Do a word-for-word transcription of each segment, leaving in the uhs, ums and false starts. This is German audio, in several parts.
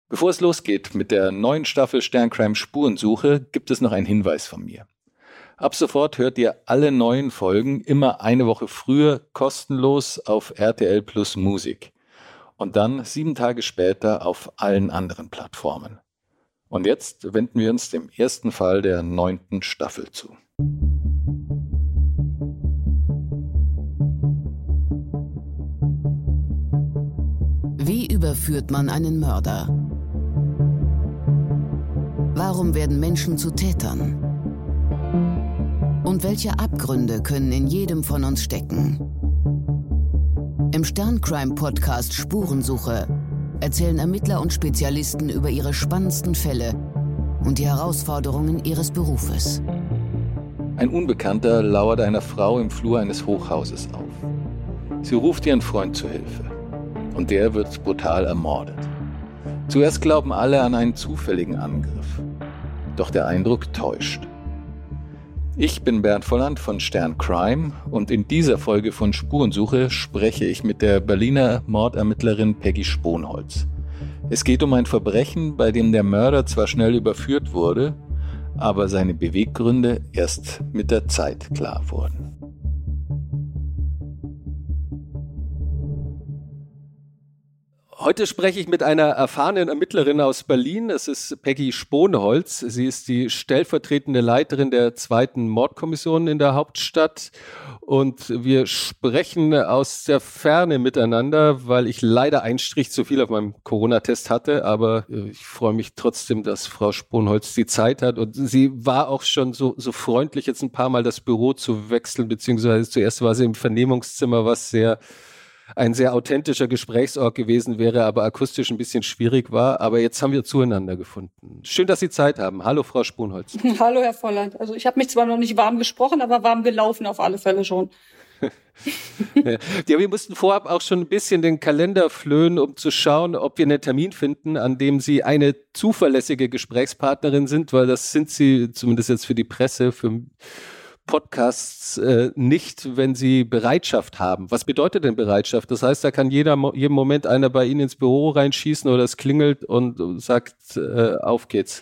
Bevor es losgeht mit der neuen Staffel Sterncrime Spurensuche, gibt es noch einen Hinweis von mir. Ab sofort hört ihr alle neuen Folgen immer eine Woche früher kostenlos auf R T L Plus Musik und dann sieben Tage später auf allen anderen Plattformen. Und jetzt wenden wir uns dem ersten Fall der neunten Staffel zu. Wie überführt man einen Mörder? Warum werden Menschen zu Tätern? Und welche Abgründe können in jedem von uns stecken? Im Sterncrime-Podcast Spurensuche erzählen Ermittler und Spezialisten über ihre spannendsten Fälle und die Herausforderungen ihres Berufes. Ein Unbekannter lauert einer Frau im Flur eines Hochhauses auf. Sie ruft ihren Freund zu Hilfe und der wird brutal ermordet. Zuerst glauben alle an einen zufälligen Angriff, doch der Eindruck täuscht. Ich bin Bernd Volland von Sterncrime und in dieser Folge von Spurensuche spreche ich mit der Berliner Mordermittlerin Peggy Sponholz. Es geht um ein Verbrechen, bei dem der Mörder zwar schnell überführt wurde, aber seine Beweggründe erst mit der Zeit klar wurden. Heute spreche ich mit einer erfahrenen Ermittlerin aus Berlin. Es ist Peggy Sponholz. Sie ist die stellvertretende Leiterin der zweiten Mordkommission in der Hauptstadt. Und wir sprechen aus der Ferne miteinander, weil ich leider einen Strich zu viel auf meinem Corona-Test hatte. Aber ich freue mich trotzdem, dass Frau Sponholz die Zeit hat. Und sie war auch schon so, so freundlich, jetzt ein paar Mal das Büro zu wechseln, beziehungsweise zuerst war sie im Vernehmungszimmer, was sehr ein sehr authentischer Gesprächsort gewesen wäre, aber akustisch ein bisschen schwierig war. Aber jetzt haben wir zueinander gefunden. Schön, dass Sie Zeit haben. Hallo, Frau Sponholz. Hallo, Herr Volland. Also ich habe mich zwar noch nicht warm gesprochen, aber warm gelaufen auf alle Fälle schon. Ja, wir mussten vorab auch schon ein bisschen den Kalender flöhen, um zu schauen, ob wir einen Termin finden, an dem Sie eine zuverlässige Gesprächspartnerin sind, weil das sind Sie zumindest jetzt für die Presse, für Podcasts äh, nicht, wenn sie Bereitschaft haben. Was bedeutet denn Bereitschaft? Das heißt, da kann jeder jeden Moment einer bei Ihnen ins Büro reinschießen oder es klingelt und sagt, äh, auf geht's.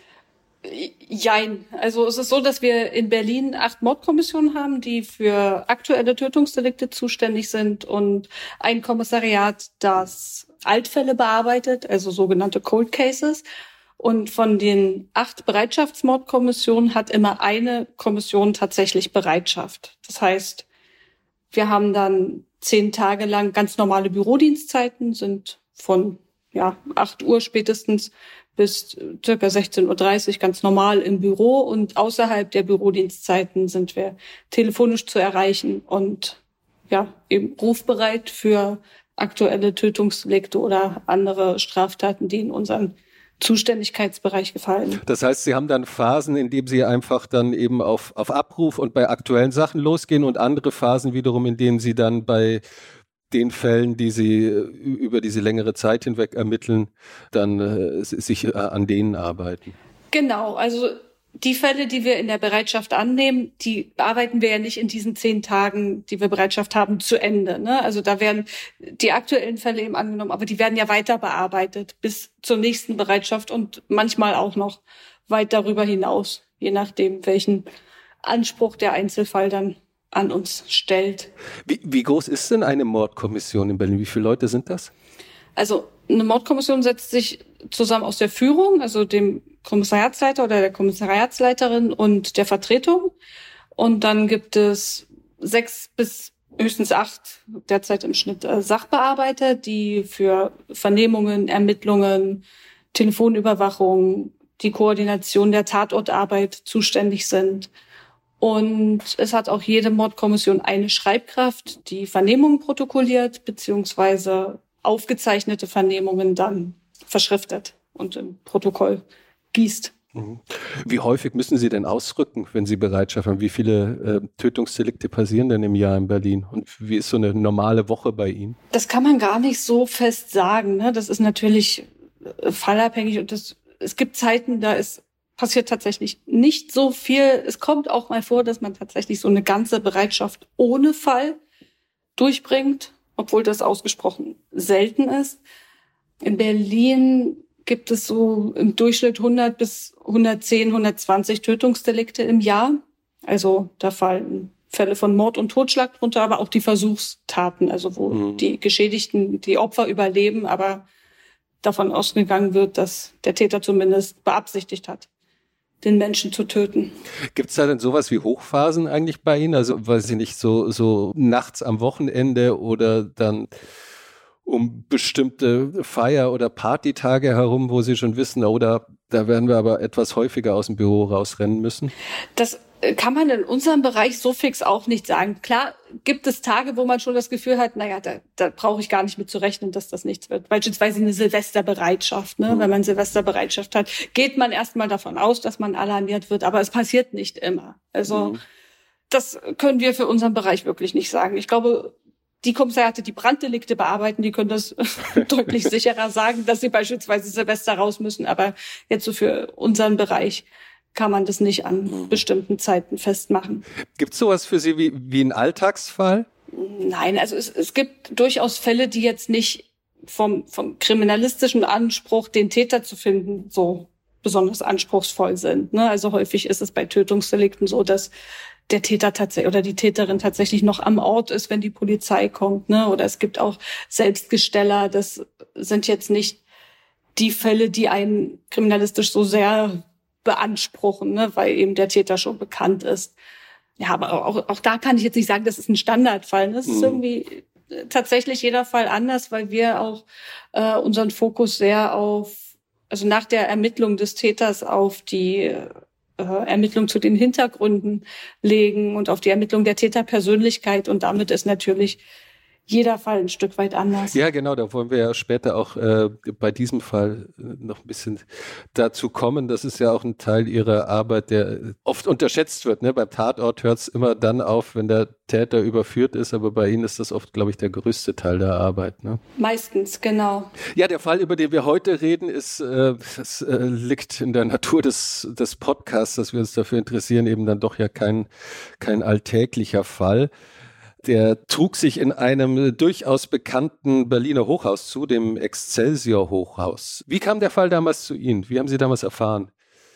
Jein. Also es ist so, dass wir in Berlin acht Mordkommissionen haben, die für aktuelle Tötungsdelikte zuständig sind und ein Kommissariat, das Altfälle bearbeitet, also sogenannte Cold Cases. Und von den acht Bereitschaftsmordkommissionen hat immer eine Kommission tatsächlich Bereitschaft. Das heißt, wir haben dann zehn Tage lang ganz normale Bürodienstzeiten, sind von ja acht Uhr spätestens bis circa sechzehn Uhr dreißig ganz normal im Büro. Und außerhalb der Bürodienstzeiten sind wir telefonisch zu erreichen und ja eben rufbereit für aktuelle Tötungsdelikte oder andere Straftaten, die in unseren Zuständigkeitsbereich gefallen. Das heißt, Sie haben dann Phasen, in denen Sie einfach dann eben auf, auf Abruf und bei aktuellen Sachen losgehen und andere Phasen wiederum, in denen Sie dann bei den Fällen, die Sie über diese längere Zeit hinweg ermitteln, dann äh, sich äh, an denen arbeiten. Genau, also die Fälle, die wir in der Bereitschaft annehmen, die bearbeiten wir ja nicht in diesen zehn Tagen, die wir Bereitschaft haben, zu Ende. Ne? Also da werden die aktuellen Fälle eben angenommen, aber die werden ja weiter bearbeitet bis zur nächsten Bereitschaft und manchmal auch noch weit darüber hinaus, je nachdem, welchen Anspruch der Einzelfall dann an uns stellt. Wie, wie groß ist denn eine Mordkommission in Berlin? Wie viele Leute sind das? Also eine Mordkommission setzt sich zusammen aus der Führung, also dem Kommissariatsleiter oder der Kommissariatsleiterin und der Vertretung. Und dann gibt es sechs bis höchstens acht, derzeit im Schnitt äh, Sachbearbeiter, die für Vernehmungen, Ermittlungen, Telefonüberwachung, die Koordination der Tatortarbeit zuständig sind. Und es hat auch jede Mordkommission eine Schreibkraft, die Vernehmungen protokolliert, beziehungsweise aufgezeichnete Vernehmungen dann verschriftet und im Protokoll gießt. Wie häufig müssen Sie denn ausrücken, wenn Sie Bereitschaft haben? Wie viele äh, Tötungsdelikte passieren denn im Jahr in Berlin? Und wie ist so eine normale Woche bei Ihnen? Das kann man gar nicht so fest sagen. Ne? Das ist natürlich äh, fallabhängig und das, es gibt Zeiten, da ist passiert tatsächlich nicht so viel. Es kommt auch mal vor, dass man tatsächlich so eine ganze Bereitschaft ohne Fall durchbringt, obwohl das ausgesprochen selten ist. In Berlin gibt es so im Durchschnitt hundert bis hundertzehn, hundertzwanzig Tötungsdelikte im Jahr. Also da fallen Fälle von Mord und Totschlag drunter, aber auch die Versuchstaten, also wo mhm. die Geschädigten, die Opfer überleben, aber davon ausgegangen wird, dass der Täter zumindest beabsichtigt hat, den Menschen zu töten. Gibt es da denn sowas wie Hochphasen eigentlich bei Ihnen? Also weiß ich nicht, so, so nachts am Wochenende oder dann um bestimmte Feier- oder Partytage herum, wo Sie schon wissen, oh, da, da werden wir aber etwas häufiger aus dem Büro rausrennen müssen? Das kann man in unserem Bereich so fix auch nicht sagen. Klar gibt es Tage, wo man schon das Gefühl hat, naja, da, da brauche ich gar nicht mit zu rechnen, dass das nichts wird. Beispielsweise eine Silvesterbereitschaft. Ne? Mhm. Wenn man Silvesterbereitschaft hat, geht man erstmal davon aus, dass man alarmiert wird, aber es passiert nicht immer. Also mhm. das können wir für unseren Bereich wirklich nicht sagen. Ich glaube, die Kommissariate, die Branddelikte bearbeiten, die können das deutlich sicherer sagen, dass sie beispielsweise Silvester raus müssen. Aber jetzt so für unseren Bereich kann man das nicht an mhm. bestimmten Zeiten festmachen. Gibt es sowas für Sie wie, wie einen Alltagsfall? Nein, also es, es gibt durchaus Fälle, die jetzt nicht vom, vom kriminalistischen Anspruch, den Täter zu finden, so besonders anspruchsvoll sind. Ne? Also häufig ist es bei Tötungsdelikten so, dass der Täter tatsächlich oder die Täterin tatsächlich noch am Ort ist, wenn die Polizei kommt. Ne? Oder es gibt auch Selbstgesteller. Das sind jetzt nicht die Fälle, die einen kriminalistisch so sehr beanspruchen, ne? Weil eben der Täter schon bekannt ist. Ja, aber auch, auch da kann ich jetzt nicht sagen, das ist ein Standardfall. Das ist mhm. irgendwie tatsächlich jeder Fall anders, weil wir auch äh, unseren Fokus sehr auf, also nach der Ermittlung des Täters auf die äh, Ermittlung zu den Hintergründen legen und auf die Ermittlung der Täterpersönlichkeit. Und damit ist natürlich jeder Fall ein Stück weit anders. Ja, genau, da wollen wir ja später auch äh, bei diesem Fall noch ein bisschen dazu kommen. Das ist ja auch ein Teil Ihrer Arbeit, der oft unterschätzt wird. Ne? Beim Tatort hört es immer dann auf, wenn der Täter überführt ist, aber bei Ihnen ist das oft, glaube ich, der größte Teil der Arbeit. Ne? Meistens, genau. Ja, der Fall, über den wir heute reden, ist, äh, das äh, liegt in der Natur des, des Podcasts, dass wir uns dafür interessieren, eben dann doch ja kein, kein alltäglicher Fall. Der trug sich in einem durchaus bekannten Berliner Hochhaus zu, dem Excelsior Hochhaus. Wie kam der Fall damals zu Ihnen? Wie haben Sie damals erfahren,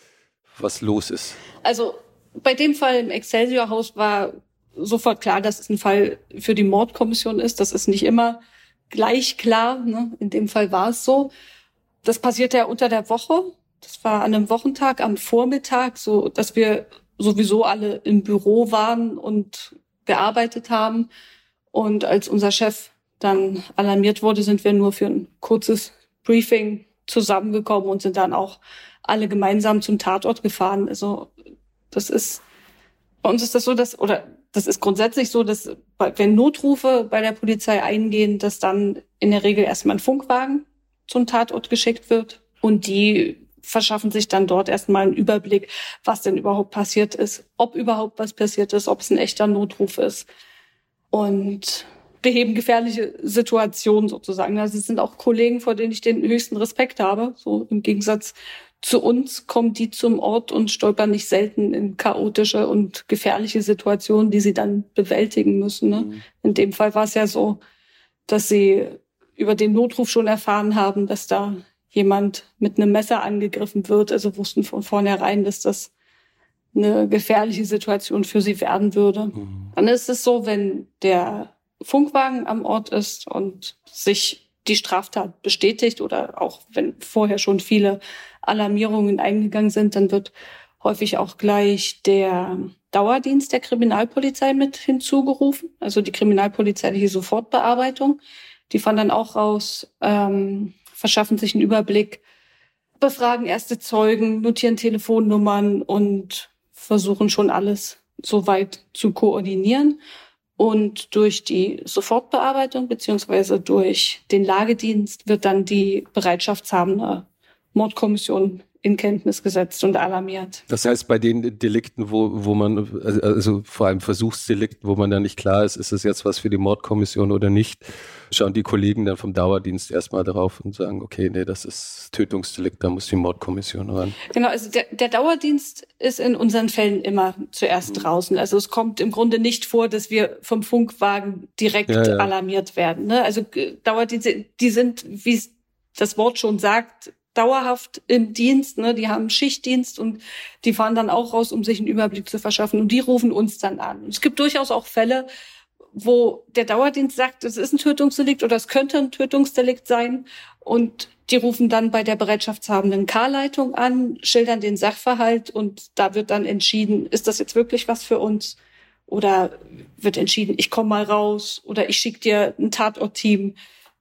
was los ist? Also bei dem Fall im Excelsior Haus war sofort klar, dass es ein Fall für die Mordkommission ist. Das ist nicht immer gleich klar. Ne? In dem Fall war es so. Das passierte ja unter der Woche. Das war an einem Wochentag am Vormittag, so dass wir sowieso alle im Büro waren und gearbeitet haben. Und als unser Chef dann alarmiert wurde, sind wir nur für ein kurzes Briefing zusammengekommen und sind dann auch alle gemeinsam zum Tatort gefahren. Also das ist, bei uns ist das so, dass, oder das ist grundsätzlich so, dass wenn Notrufe bei der Polizei eingehen, dass dann in der Regel erstmal ein Funkwagen zum Tatort geschickt wird und die verschaffen sich dann dort erstmal einen Überblick, was denn überhaupt passiert ist, ob überhaupt was passiert ist, ob es ein echter Notruf ist und beheben gefährliche Situationen sozusagen. Also es sind auch Kollegen, vor denen ich den höchsten Respekt habe. So im Gegensatz zu uns kommen die zum Ort und stolpern nicht selten in chaotische und gefährliche Situationen, die sie dann bewältigen müssen. Ne? Mhm. In dem Fall war es ja so, dass sie über den Notruf schon erfahren haben, dass da jemand mit einem Messer angegriffen wird, also wussten von vornherein, dass das eine gefährliche Situation für sie werden würde. Mhm. Dann ist es so, wenn der Funkwagen am Ort ist und sich die Straftat bestätigt oder auch wenn vorher schon viele Alarmierungen eingegangen sind, dann wird häufig auch gleich der Dauerdienst der Kriminalpolizei mit hinzugerufen, also die kriminalpolizeiliche Sofortbearbeitung. Die fahren dann auch raus, ähm, verschaffen sich einen Überblick, befragen erste Zeugen, notieren Telefonnummern und versuchen schon alles soweit zu koordinieren. Und durch die Sofortbearbeitung beziehungsweise durch den Lagedienst wird dann die bereitschaftshabende Mordkommission in Kenntnis gesetzt und alarmiert. Das heißt, bei den Delikten, wo, wo man, also vor allem Versuchsdelikten, wo man dann nicht klar ist, ist es jetzt was für die Mordkommission oder nicht, schauen die Kollegen dann vom Dauerdienst erstmal darauf und sagen, okay, nee, das ist Tötungsdelikt, da muss die Mordkommission ran. Genau, also der, der Dauerdienst ist in unseren Fällen immer zuerst mhm. draußen. Also es kommt im Grunde nicht vor, dass wir vom Funkwagen direkt ja, ja. alarmiert werden. Ne? Also Dauerdienste, die sind, wie es das Wort schon sagt, dauerhaft im Dienst, ne, die haben Schichtdienst und die fahren dann auch raus, um sich einen Überblick zu verschaffen und die rufen uns dann an. Und es gibt durchaus auch Fälle, wo der Dauerdienst sagt, es ist ein Tötungsdelikt oder es könnte ein Tötungsdelikt sein und die rufen dann bei der bereitschaftshabenden K-Leitung an, schildern den Sachverhalt und da wird dann entschieden, ist das jetzt wirklich was für uns oder wird entschieden, ich komme mal raus oder ich schicke dir ein Tatortteam,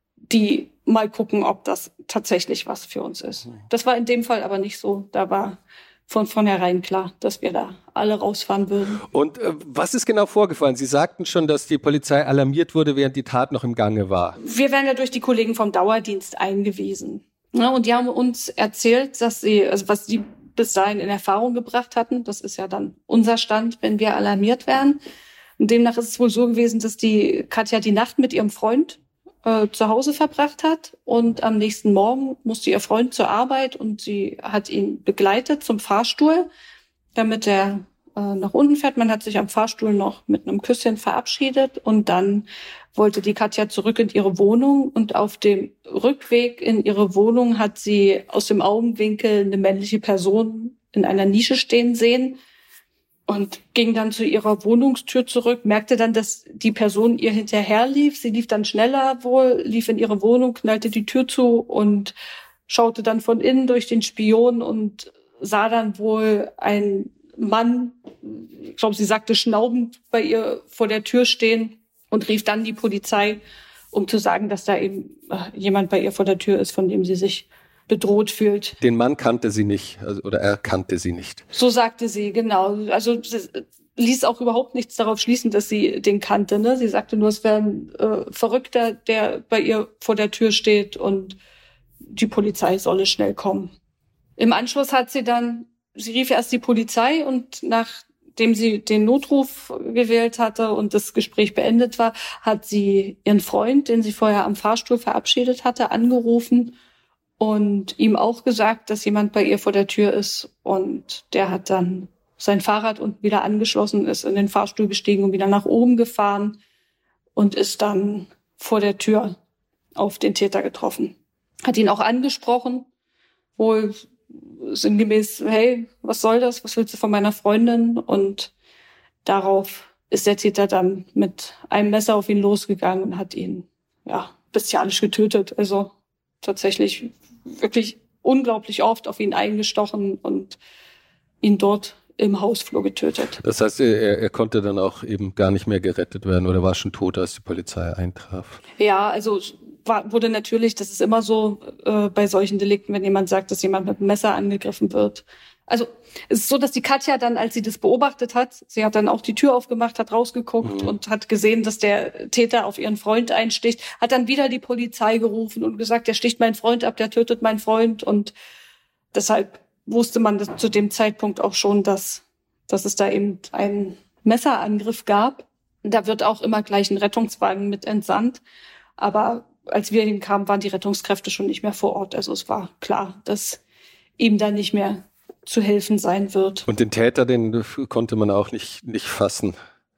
die mal gucken, ob das tatsächlich was für uns ist. Das war in dem Fall aber nicht so. Da war von vornherein klar, dass wir da alle rausfahren würden. Und äh, was ist genau vorgefallen? Sie sagten schon, dass die Polizei alarmiert wurde, während die Tat noch im Gange war. Wir werden ja durch die Kollegen vom Dauerdienst eingewiesen. Ja, und die haben uns erzählt, dass sie, also was sie bis dahin in Erfahrung gebracht hatten, das ist ja dann unser Stand, wenn wir alarmiert werden. Und demnach ist es wohl so gewesen, dass die Katja die Nacht mit ihrem Freund äh, zu Hause verbracht hat und am nächsten Morgen musste ihr Freund zur Arbeit und sie hat ihn begleitet zum Fahrstuhl, damit er äh, nach unten fährt. Man hat sich am Fahrstuhl noch mit einem Küsschen verabschiedet und dann wollte die Katja zurück in ihre Wohnung und auf dem Rückweg in ihre Wohnung hat sie aus dem Augenwinkel eine männliche Person in einer Nische stehen sehen und ging dann zu ihrer Wohnungstür zurück, merkte dann, dass die Person ihr hinterher lief. Sie lief dann schneller wohl, lief in ihre Wohnung, knallte die Tür zu und schaute dann von innen durch den Spion und sah dann wohl einen Mann, ich glaube, sie sagte schnaubend, bei ihr vor der Tür stehen und rief dann die Polizei, um zu sagen, dass da eben jemand bei ihr vor der Tür ist, von dem sie sich bedroht fühlt. Den Mann kannte sie nicht, also, oder er kannte sie nicht. So sagte sie, genau. Also sie ließ auch überhaupt nichts darauf schließen, dass sie den kannte. Ne? Sie sagte nur, es wäre ein äh, Verrückter, der bei ihr vor der Tür steht und die Polizei solle schnell kommen. Im Anschluss hat sie dann, sie rief erst die Polizei und nachdem sie den Notruf gewählt hatte und das Gespräch beendet war, hat sie ihren Freund, den sie vorher am Fahrstuhl verabschiedet hatte, angerufen und ihm auch gesagt, dass jemand bei ihr vor der Tür ist. Und der hat dann sein Fahrrad unten wieder angeschlossen, ist in den Fahrstuhl gestiegen und wieder nach oben gefahren und ist dann vor der Tür auf den Täter getroffen. Hat ihn auch angesprochen, wohl sinngemäß, hey, was soll das? Was willst du von meiner Freundin? Und darauf ist der Täter dann mit einem Messer auf ihn losgegangen und hat ihn, ja, bestialisch getötet. Also tatsächlich wirklich unglaublich oft auf ihn eingestochen und ihn dort im Hausflur getötet. Das heißt, er, er konnte dann auch eben gar nicht mehr gerettet werden oder war schon tot, als die Polizei eintraf? Ja, also war, wurde natürlich, das ist immer so äh, bei solchen Delikten, wenn jemand sagt, dass jemand mit einem Messer angegriffen wird. Also es ist so, dass die Katja dann, als sie das beobachtet hat, sie hat dann auch die Tür aufgemacht, hat rausgeguckt mhm. und hat gesehen, dass der Täter auf ihren Freund einsticht, hat dann wieder die Polizei gerufen und gesagt, der sticht meinen Freund ab, der tötet meinen Freund. Und deshalb wusste man das zu dem Zeitpunkt auch schon, dass, dass es da eben einen Messerangriff gab. Da wird auch immer gleich ein Rettungswagen mit entsandt. Aber als wir hinkamen, waren die Rettungskräfte schon nicht mehr vor Ort. Also es war klar, dass ihm da nicht mehr zu helfen sein wird. Und den Täter, den konnte man auch nicht, nicht fassen.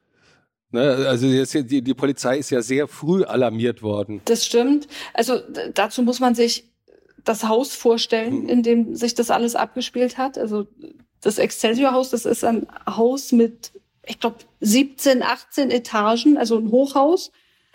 Ne? Also jetzt, die, die Polizei ist ja sehr früh alarmiert worden. Das stimmt. Also dazu muss man sich das Haus vorstellen, hm. in dem sich das alles abgespielt hat. Also das Excelsior-Haus, das ist ein Haus mit, ich glaube, siebzehn, achtzehn Etagen, also ein Hochhaus.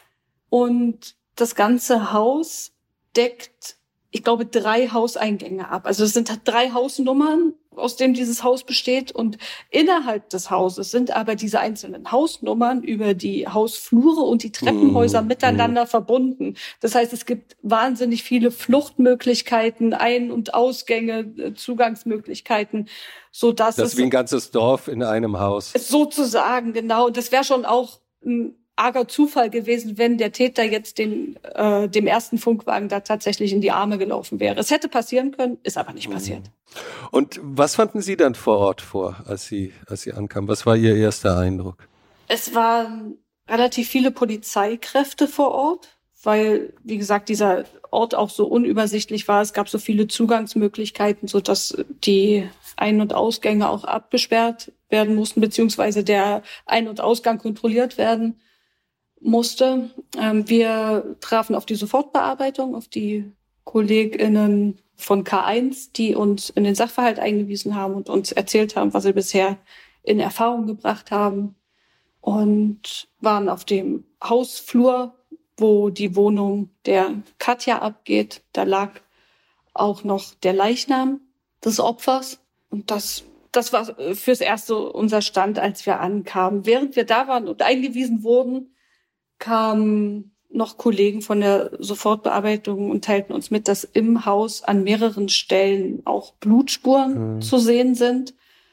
Und das ganze Haus deckt, ich glaube, drei Hauseingänge ab. Also es sind drei Hausnummern, aus dem dieses Haus besteht. Und innerhalb des Hauses sind aber diese einzelnen Hausnummern über die Hausflure und die Treppenhäuser mm, miteinander mm. verbunden. Das heißt, es gibt wahnsinnig viele Fluchtmöglichkeiten, Ein- und Ausgänge, Zugangsmöglichkeiten, so dass das es ist wie ein ganzes Dorf in einem Haus. Sozusagen, genau. Das wäre schon auch ein arger Zufall gewesen, wenn der Täter jetzt den, äh, dem ersten Funkwagen da tatsächlich in die Arme gelaufen wäre. Es hätte passieren können, ist aber nicht passiert. Und was fanden Sie dann vor Ort vor, als Sie, als Sie ankamen? Was war Ihr erster Eindruck? Es waren relativ viele Polizeikräfte vor Ort, weil, wie gesagt, dieser Ort auch so unübersichtlich war. Es gab so viele Zugangsmöglichkeiten, sodass die Ein- und Ausgänge auch abgesperrt werden mussten, beziehungsweise der Ein- und Ausgang kontrolliert werden musste. Ähm, wir trafen auf die Sofortbearbeitung, auf die KollegInnen von K eins, die uns in den Sachverhalt eingewiesen haben und uns erzählt haben, was sie bisher in Erfahrung gebracht haben. Und waren auf dem Hausflur, wo die Wohnung der Katja abgeht. Da lag auch noch der Leichnam des Opfers. Und das, das war fürs Erste unser Stand, als wir ankamen. Während wir da waren und eingewiesen wurden, kamen noch Kollegen von der Sofortbearbeitung und teilten uns mit, dass im Haus an mehreren Stellen auch Blutspuren mhm. zu sehen sind,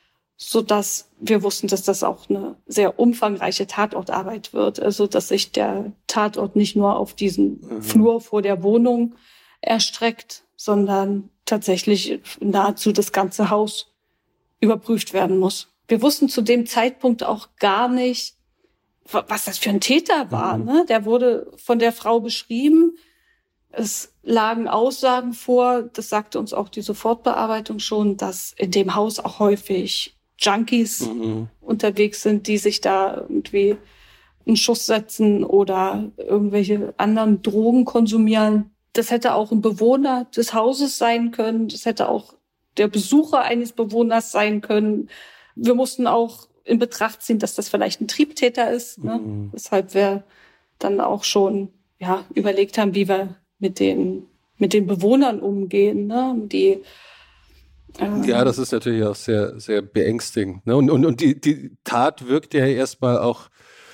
sodass wir wussten, dass das auch eine sehr umfangreiche Tatortarbeit wird. Also, dass sich der Tatort nicht nur auf diesen mhm. Flur vor der Wohnung erstreckt, sondern tatsächlich nahezu das ganze Haus überprüft werden muss. Wir wussten zu dem Zeitpunkt auch gar nicht, was das für ein Täter war. Mhm. Ne? Der wurde von der Frau beschrieben. Es lagen Aussagen vor, das sagte uns auch die Sofortbearbeitung schon, dass in dem Haus auch häufig Junkies mhm. unterwegs sind, die sich da irgendwie einen Schuss setzen oder irgendwelche anderen Drogen konsumieren. Das hätte auch ein Bewohner des Hauses sein können. Das hätte auch der Besucher eines Bewohners sein können. Wir mussten auch in Betracht ziehen, dass das vielleicht ein Triebtäter ist, ne? Mhm. Weshalb wir dann auch schon ja überlegt haben, wie wir mit den mit den Bewohnern umgehen, ne? Die ähm ja, das ist natürlich auch sehr sehr beängstigend, ne? Und und und die die Tat wirkt ja erstmal auch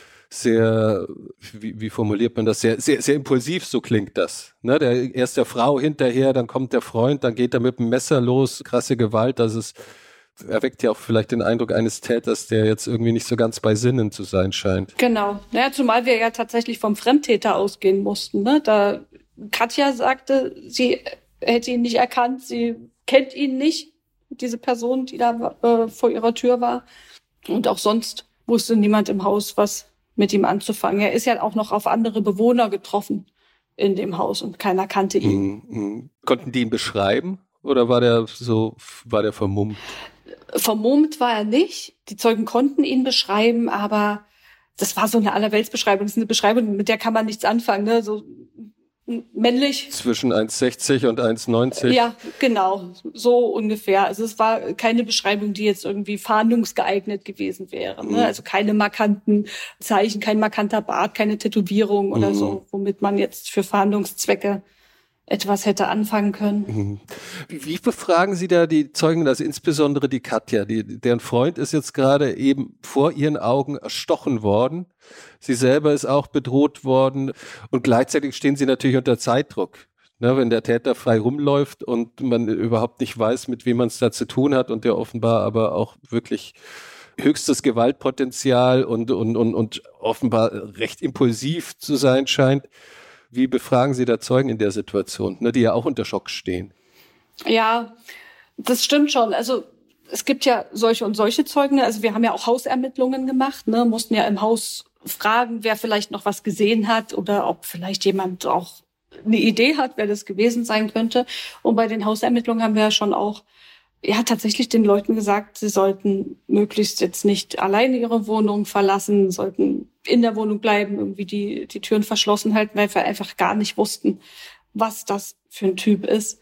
sehr, wie, wie formuliert man das, sehr, sehr, sehr impulsiv, so klingt das. Ne, der, erst der Frau hinterher, dann kommt der Freund, dann geht er mit dem Messer los, krasse Gewalt, das ist, erweckt ja auch vielleicht den Eindruck eines Täters, der jetzt irgendwie nicht so ganz bei Sinnen zu sein scheint. Genau, naja, zumal wir ja tatsächlich vom Fremdtäter ausgehen mussten. Ne? Da Katja sagte, sie hätte ihn nicht erkannt, sie kennt ihn nicht, diese Person, die da äh, vor ihrer Tür war. Und auch sonst wusste niemand im Haus, was mit ihm anzufangen. Er ist ja auch noch auf andere Bewohner getroffen in dem Haus und keiner kannte ihn. Mhm. Konnten die ihn beschreiben oder war der so, war der vermummt? Vermummt war er nicht. Die Zeugen konnten ihn beschreiben, aber das war so eine Allerweltsbeschreibung. Das ist eine Beschreibung, mit der kann man nichts anfangen, ne? So männlich. Zwischen eins sechzig und eins neunzig. Ja, genau. So ungefähr. Also es war keine Beschreibung, die jetzt irgendwie fahndungsgeeignet gewesen wäre. Ne? Mhm. Also keine markanten Zeichen, kein markanter Bart, keine Tätowierung oder mhm. so, womit man jetzt für Fahndungszwecke etwas hätte anfangen können. Mhm. Wie, wie befragen Sie da die Zeugen, also insbesondere die Katja, die, deren Freund ist jetzt gerade eben vor ihren Augen erstochen worden. Sie selber ist auch bedroht worden und gleichzeitig stehen sie natürlich unter Zeitdruck. Ne, wenn der Täter frei rumläuft und man überhaupt nicht weiß, mit wem man es da zu tun hat und der offenbar aber auch wirklich höchstes Gewaltpotenzial und, und, und, und offenbar recht impulsiv zu sein scheint. Wie befragen Sie da Zeugen in der Situation, ne, die ja auch unter Schock stehen? Ja, das stimmt schon. Also es gibt ja solche und solche Zeugen. Also wir haben ja auch Hausermittlungen gemacht, ne, mussten ja im Haus fragen, wer vielleicht noch was gesehen hat oder ob vielleicht jemand auch eine Idee hat, wer das gewesen sein könnte. Und bei den Hausermittlungen haben wir ja schon auch ja tatsächlich den Leuten gesagt, sie sollten möglichst jetzt nicht alleine ihre Wohnung verlassen, sollten in der Wohnung bleiben, irgendwie die die Türen verschlossen halten, weil wir einfach gar nicht wussten, was das für ein Typ ist.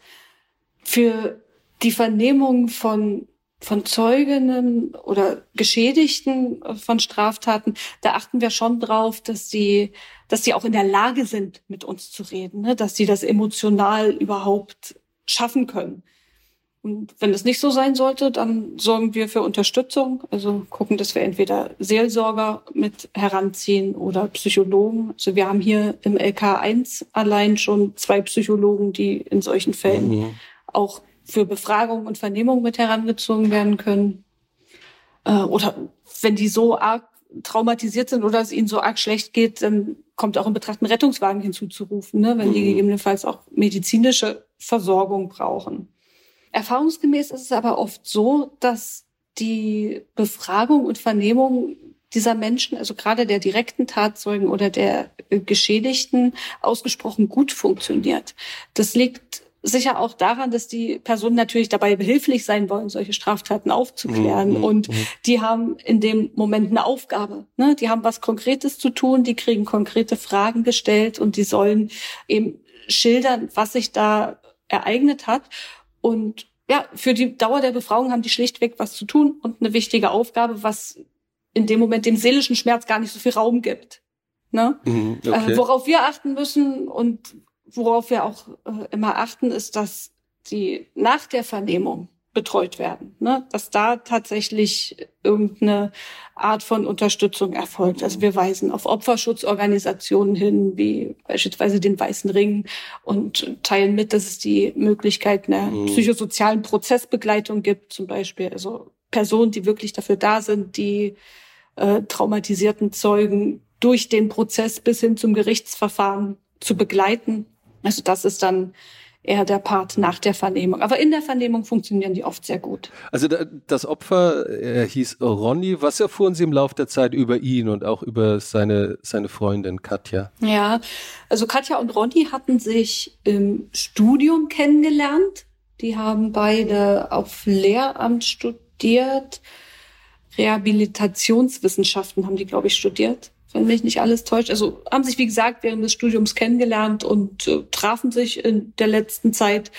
Für die Vernehmung von von Zeuginnen oder Geschädigten von Straftaten, da achten wir schon drauf, dass sie, dass sie auch in der Lage sind, mit uns zu reden, ne? Dass sie das emotional überhaupt schaffen können. Und wenn es nicht so sein sollte, dann sorgen wir für Unterstützung, also gucken, dass wir entweder Seelsorger mit heranziehen oder Psychologen. Also wir haben hier im L K eins allein schon zwei Psychologen, die in solchen Fällen mhm. auch für Befragung und Vernehmung mit herangezogen werden können. Äh, oder wenn die so arg traumatisiert sind oder es ihnen so arg schlecht geht, dann kommt auch in Betracht, einen Rettungswagen hinzuzurufen, ne, wenn die gegebenenfalls auch medizinische Versorgung brauchen. Erfahrungsgemäß ist es aber oft so, dass die Befragung und Vernehmung dieser Menschen, also gerade der direkten Tatzeugen oder der Geschädigten, ausgesprochen gut funktioniert. Das liegt sicher auch daran, dass die Personen natürlich dabei behilflich sein wollen, solche Straftaten aufzuklären. Mhm. Und die haben in dem Moment eine Aufgabe. Ne? Die haben was Konkretes zu tun, die kriegen konkrete Fragen gestellt und die sollen eben schildern, was sich da ereignet hat. Und ja, für die Dauer der Befragung haben die schlichtweg was zu tun und eine wichtige Aufgabe, was in dem Moment dem seelischen Schmerz gar nicht so viel Raum gibt. Ne? Mhm, okay. äh, worauf wir achten müssen und worauf wir auch äh, immer achten, ist, dass die nach der Vernehmung betreut werden, ne? Dass da tatsächlich irgendeine Art von Unterstützung erfolgt. Also wir weisen auf Opferschutzorganisationen hin, wie beispielsweise den Weißen Ring, und teilen mit, dass es die Möglichkeit einer mhm. psychosozialen Prozessbegleitung gibt, zum Beispiel. Also Personen, die wirklich dafür da sind, die äh, traumatisierten Zeugen durch den Prozess bis hin zum Gerichtsverfahren zu begleiten. Also das ist dann eher der Part nach der Vernehmung. Aber in der Vernehmung funktionieren die oft sehr gut. Also das Opfer er hieß Ronny. Was erfuhren Sie im Laufe der Zeit über ihn und auch über seine, seine Freundin Katja? Ja, also Katja und Ronny hatten sich im Studium kennengelernt. Die haben beide auf Lehramt studiert. Rehabilitationswissenschaften haben die, glaube ich, studiert, wenn mich nicht alles täuscht. Also haben sich, wie gesagt, während des Studiums kennengelernt und äh, trafen sich in der letzten Zeit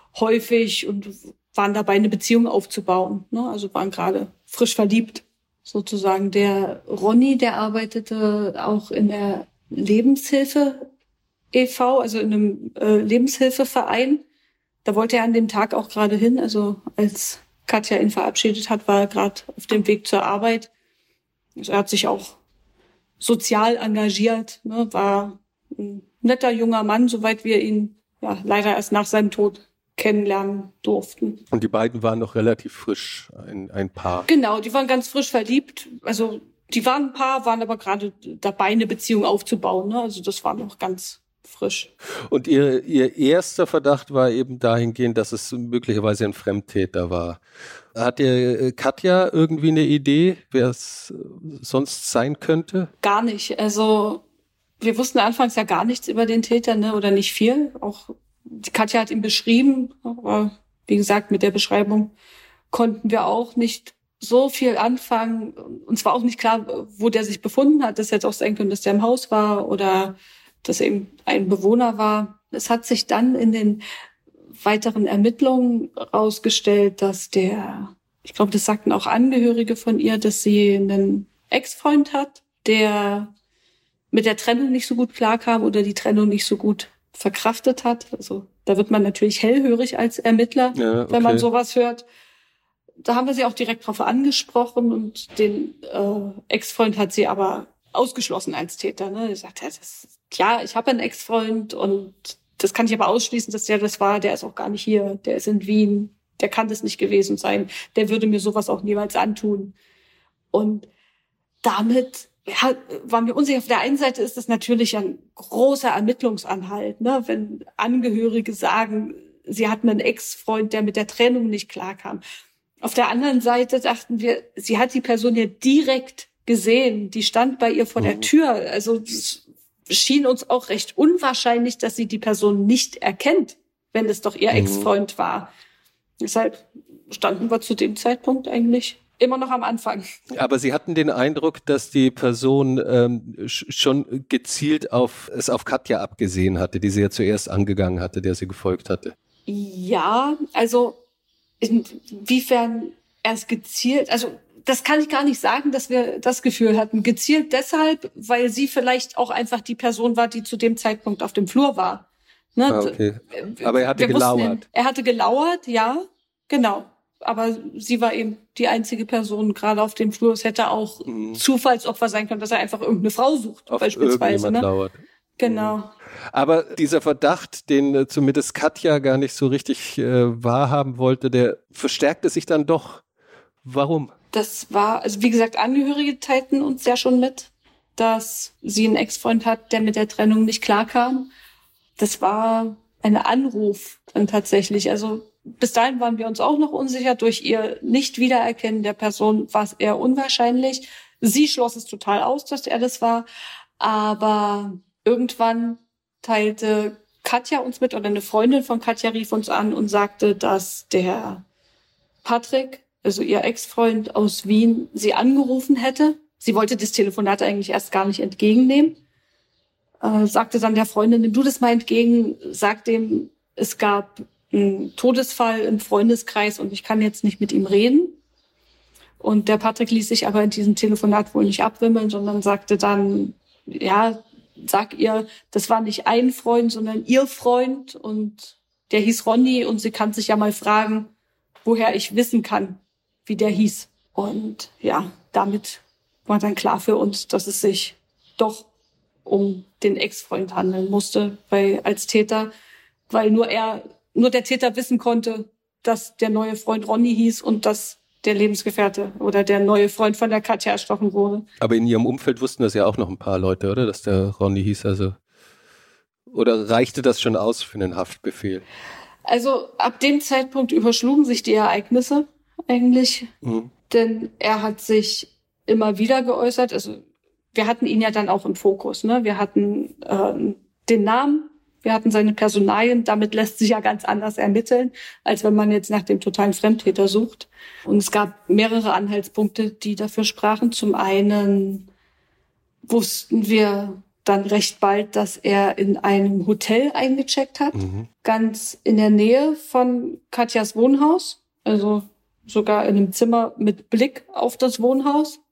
häufig und waren dabei, eine Beziehung aufzubauen. Ne? Also waren gerade frisch verliebt, sozusagen. Der Ronny, der arbeitete auch in der Lebenshilfe e V, also in einem äh, Lebenshilfeverein. Da wollte er an dem Tag auch gerade hin. Also als Katja ihn verabschiedet hat, war er gerade auf dem Weg zur Arbeit. Also er hat sich auch sozial engagiert, ne, war ein netter junger Mann, soweit wir ihn ja leider erst nach seinem Tod kennenlernen durften. Und die beiden waren noch relativ frisch, ein, ein Paar. Genau, die waren ganz frisch verliebt. Also die waren ein Paar, waren aber gerade dabei, eine Beziehung aufzubauen. Ne? Also das war noch ganz frisch. Und ihr, ihr erster Verdacht war eben dahingehend, dass es möglicherweise ein Fremdtäter war. Hat ihr Katja irgendwie eine Idee, wer es sonst sein könnte? Gar nicht. Also wir wussten anfangs ja gar nichts über den Täter, ne, oder nicht viel. Auch die Katja hat ihn beschrieben, aber wie gesagt, mit der Beschreibung konnten wir auch nicht so viel anfangen. Uns war auch nicht klar, wo der sich befunden hat. Das hätte auch sein können, dass der im Haus war oder dass er eben ein Bewohner war. Es hat sich dann in den weiteren Ermittlungen herausgestellt, dass der, ich glaube, das sagten auch Angehörige von ihr, dass sie einen Ex-Freund hat, der mit der Trennung nicht so gut klarkam oder die Trennung nicht so gut verkraftet hat. Also da wird man natürlich hellhörig als Ermittler, ja, okay, wenn man sowas hört. Da haben wir sie auch direkt drauf angesprochen und den äh, Ex-Freund hat sie aber ausgeschlossen als Täter. Ne? Sie sagt, ja, das, klar, ich habe einen Ex-Freund und das kann ich aber ausschließen, dass der das war. Der ist auch gar nicht hier. Der ist in Wien. Der kann das nicht gewesen sein. Der würde mir sowas auch niemals antun. Und damit ja, waren wir unsicher. Auf der einen Seite ist das natürlich ein großer Ermittlungsanhalt, ne? Wenn Angehörige sagen, sie hatten einen Ex-Freund, der mit der Trennung nicht klarkam. Auf der anderen Seite dachten wir, sie hat die Person ja direkt gesehen. Die stand bei ihr vor mhm. der Tür. Also es schien uns auch recht unwahrscheinlich, dass sie die Person nicht erkennt, wenn es doch ihr mhm. Ex-Freund war. Deshalb standen wir zu dem Zeitpunkt eigentlich immer noch am Anfang. Aber Sie hatten den Eindruck, dass die Person ähm, schon gezielt auf es auf Katja abgesehen hatte, die sie ja zuerst angegangen hatte, der sie gefolgt hatte. Ja, also inwiefern erst gezielt, also das kann ich gar nicht sagen, dass wir das Gefühl hatten. Gezielt deshalb, weil sie vielleicht auch einfach die Person war, die zu dem Zeitpunkt auf dem Flur war. Ne? Ah, okay. Aber er hatte wir gelauert. Wussten, er hatte gelauert, ja, genau. Aber sie war eben die einzige Person gerade auf dem Flur. Es hätte auch mhm. Zufallsopfer sein können, dass er einfach irgendeine Frau sucht, auf beispielsweise. Ne? Lauert. Genau. Mhm. Aber dieser Verdacht, den äh, zumindest Katja gar nicht so richtig äh, wahrhaben wollte, der verstärkte sich dann doch. Warum? Das war, also wie gesagt, Angehörige teilten uns ja schon mit, dass sie einen Ex-Freund hat, der mit der Trennung nicht klarkam. Das war ein Anruf dann tatsächlich. Also bis dahin waren wir uns auch noch unsicher. Durch ihr Nicht-Wiedererkennen der Person war es eher unwahrscheinlich. Sie schloss es total aus, dass er das war. Aber irgendwann teilte Katja uns mit, oder eine Freundin von Katja rief uns an und sagte, dass der Patrick, also ihr Ex-Freund aus Wien, sie angerufen hätte. Sie wollte das Telefonat eigentlich erst gar nicht entgegennehmen. Äh, sagte dann der Freundin, nimm du das mal entgegen, sag dem, es gab einen Todesfall im Freundeskreis und ich kann jetzt nicht mit ihm reden. Und der Patrick ließ sich aber in diesem Telefonat wohl nicht abwimmeln, sondern sagte dann, ja, sag ihr, das war nicht ein Freund, sondern ihr Freund und der hieß Ronny und sie kann sich ja mal fragen, woher ich wissen kann, wie der hieß. Und ja, damit war dann klar für uns, dass es sich doch um den Ex-Freund handeln musste, weil als Täter, weil nur er, nur der Täter wissen konnte, dass der neue Freund Ronny hieß und dass der Lebensgefährte oder der neue Freund von der Katja erstochen wurde. Aber in ihrem Umfeld wussten das ja auch noch ein paar Leute, oder? Dass der Ronny hieß, also. Oder reichte das schon aus für einen Haftbefehl? Also ab dem Zeitpunkt überschlugen sich die Ereignisse eigentlich. Mhm. Denn er hat sich immer wieder geäußert. Also wir hatten ihn ja dann auch im Fokus, ne? Wir hatten äh, den Namen. Wir hatten seine Personalien, damit lässt sich ja ganz anders ermitteln, als wenn man jetzt nach dem totalen Fremdtäter sucht. Und es gab mehrere Anhaltspunkte, die dafür sprachen. Zum einen wussten wir dann recht bald, dass er in einem Hotel eingecheckt hat, mhm. ganz in der Nähe von Katjas Wohnhaus, also sogar in einem Zimmer mit Blick auf das Wohnhaus.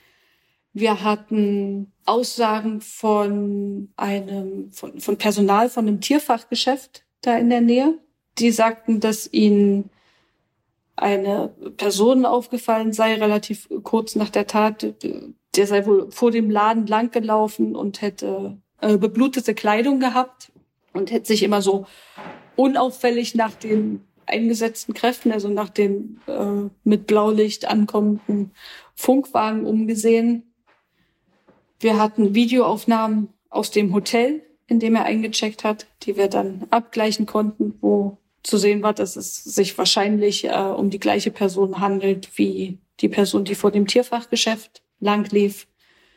Wir hatten Aussagen von einem, von, von Personal von einem Tierfachgeschäft da in der Nähe. Die sagten, dass ihnen eine Person aufgefallen sei, relativ kurz nach der Tat. Der sei wohl vor dem Laden langgelaufen und hätte äh, beblutete Kleidung gehabt und hätte sich immer so unauffällig nach den eingesetzten Kräften, also nach dem äh, mit Blaulicht ankommenden Funkwagen umgesehen. Wir hatten Videoaufnahmen aus dem Hotel, in dem er eingecheckt hat, die wir dann abgleichen konnten, wo zu sehen war, dass es sich wahrscheinlich äh, um die gleiche Person handelt wie die Person, die vor dem Tierfachgeschäft lang lief.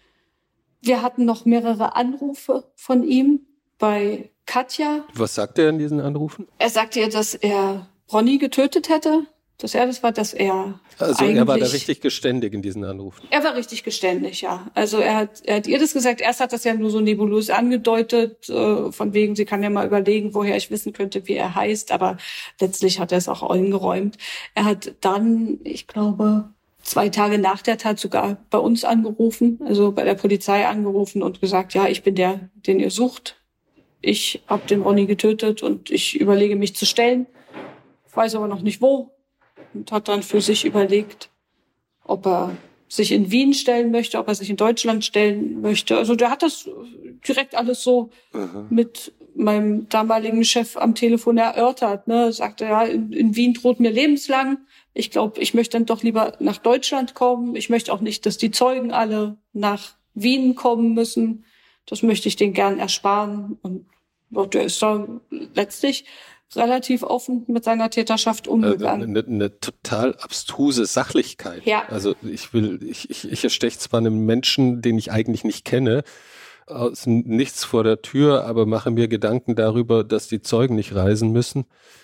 Wir hatten noch mehrere Anrufe von ihm bei Katja. Was sagte er in diesen Anrufen? Er sagte ihr, dass er Ronny getötet hätte, dass er das war, dass er Also er war da richtig geständig in diesen Anrufen? Er war richtig geständig, ja. Also er hat, er hat ihr das gesagt. Erst hat das ja nur so nebulös angedeutet, äh, von wegen, sie kann ja mal überlegen, woher ich wissen könnte, wie er heißt. Aber letztlich hat er es auch eingeräumt. Er hat dann, ich glaube, zwei Tage nach der Tat sogar bei uns angerufen, also bei der Polizei angerufen und gesagt, ja, ich bin der, den ihr sucht. Ich habe den Ronny getötet und ich überlege, mich zu stellen. Ich weiß aber noch nicht wo. Und hat dann für sich überlegt, ob er sich in Wien stellen möchte, ob er sich in Deutschland stellen möchte. Also der hat das direkt alles so Aha. mit meinem damaligen Chef am Telefon erörtert. Ne? Sagte, ja, in, in Wien droht mir lebenslang. Ich glaube, ich möchte dann doch lieber nach Deutschland kommen. Ich möchte auch nicht, dass die Zeugen alle nach Wien kommen müssen. Das möchte ich denen gern ersparen. Und ja, der ist da letztlich relativ offen mit seiner Täterschaft umgegangen. Eine, eine total abstruse Sachlichkeit. Ja. Also ich will, ich, ich, ich ersteche zwar einen Menschen, den ich eigentlich nicht kenne, aus nichts vor der Tür, aber mache mir Gedanken darüber, dass die Zeugen nicht reisen müssen.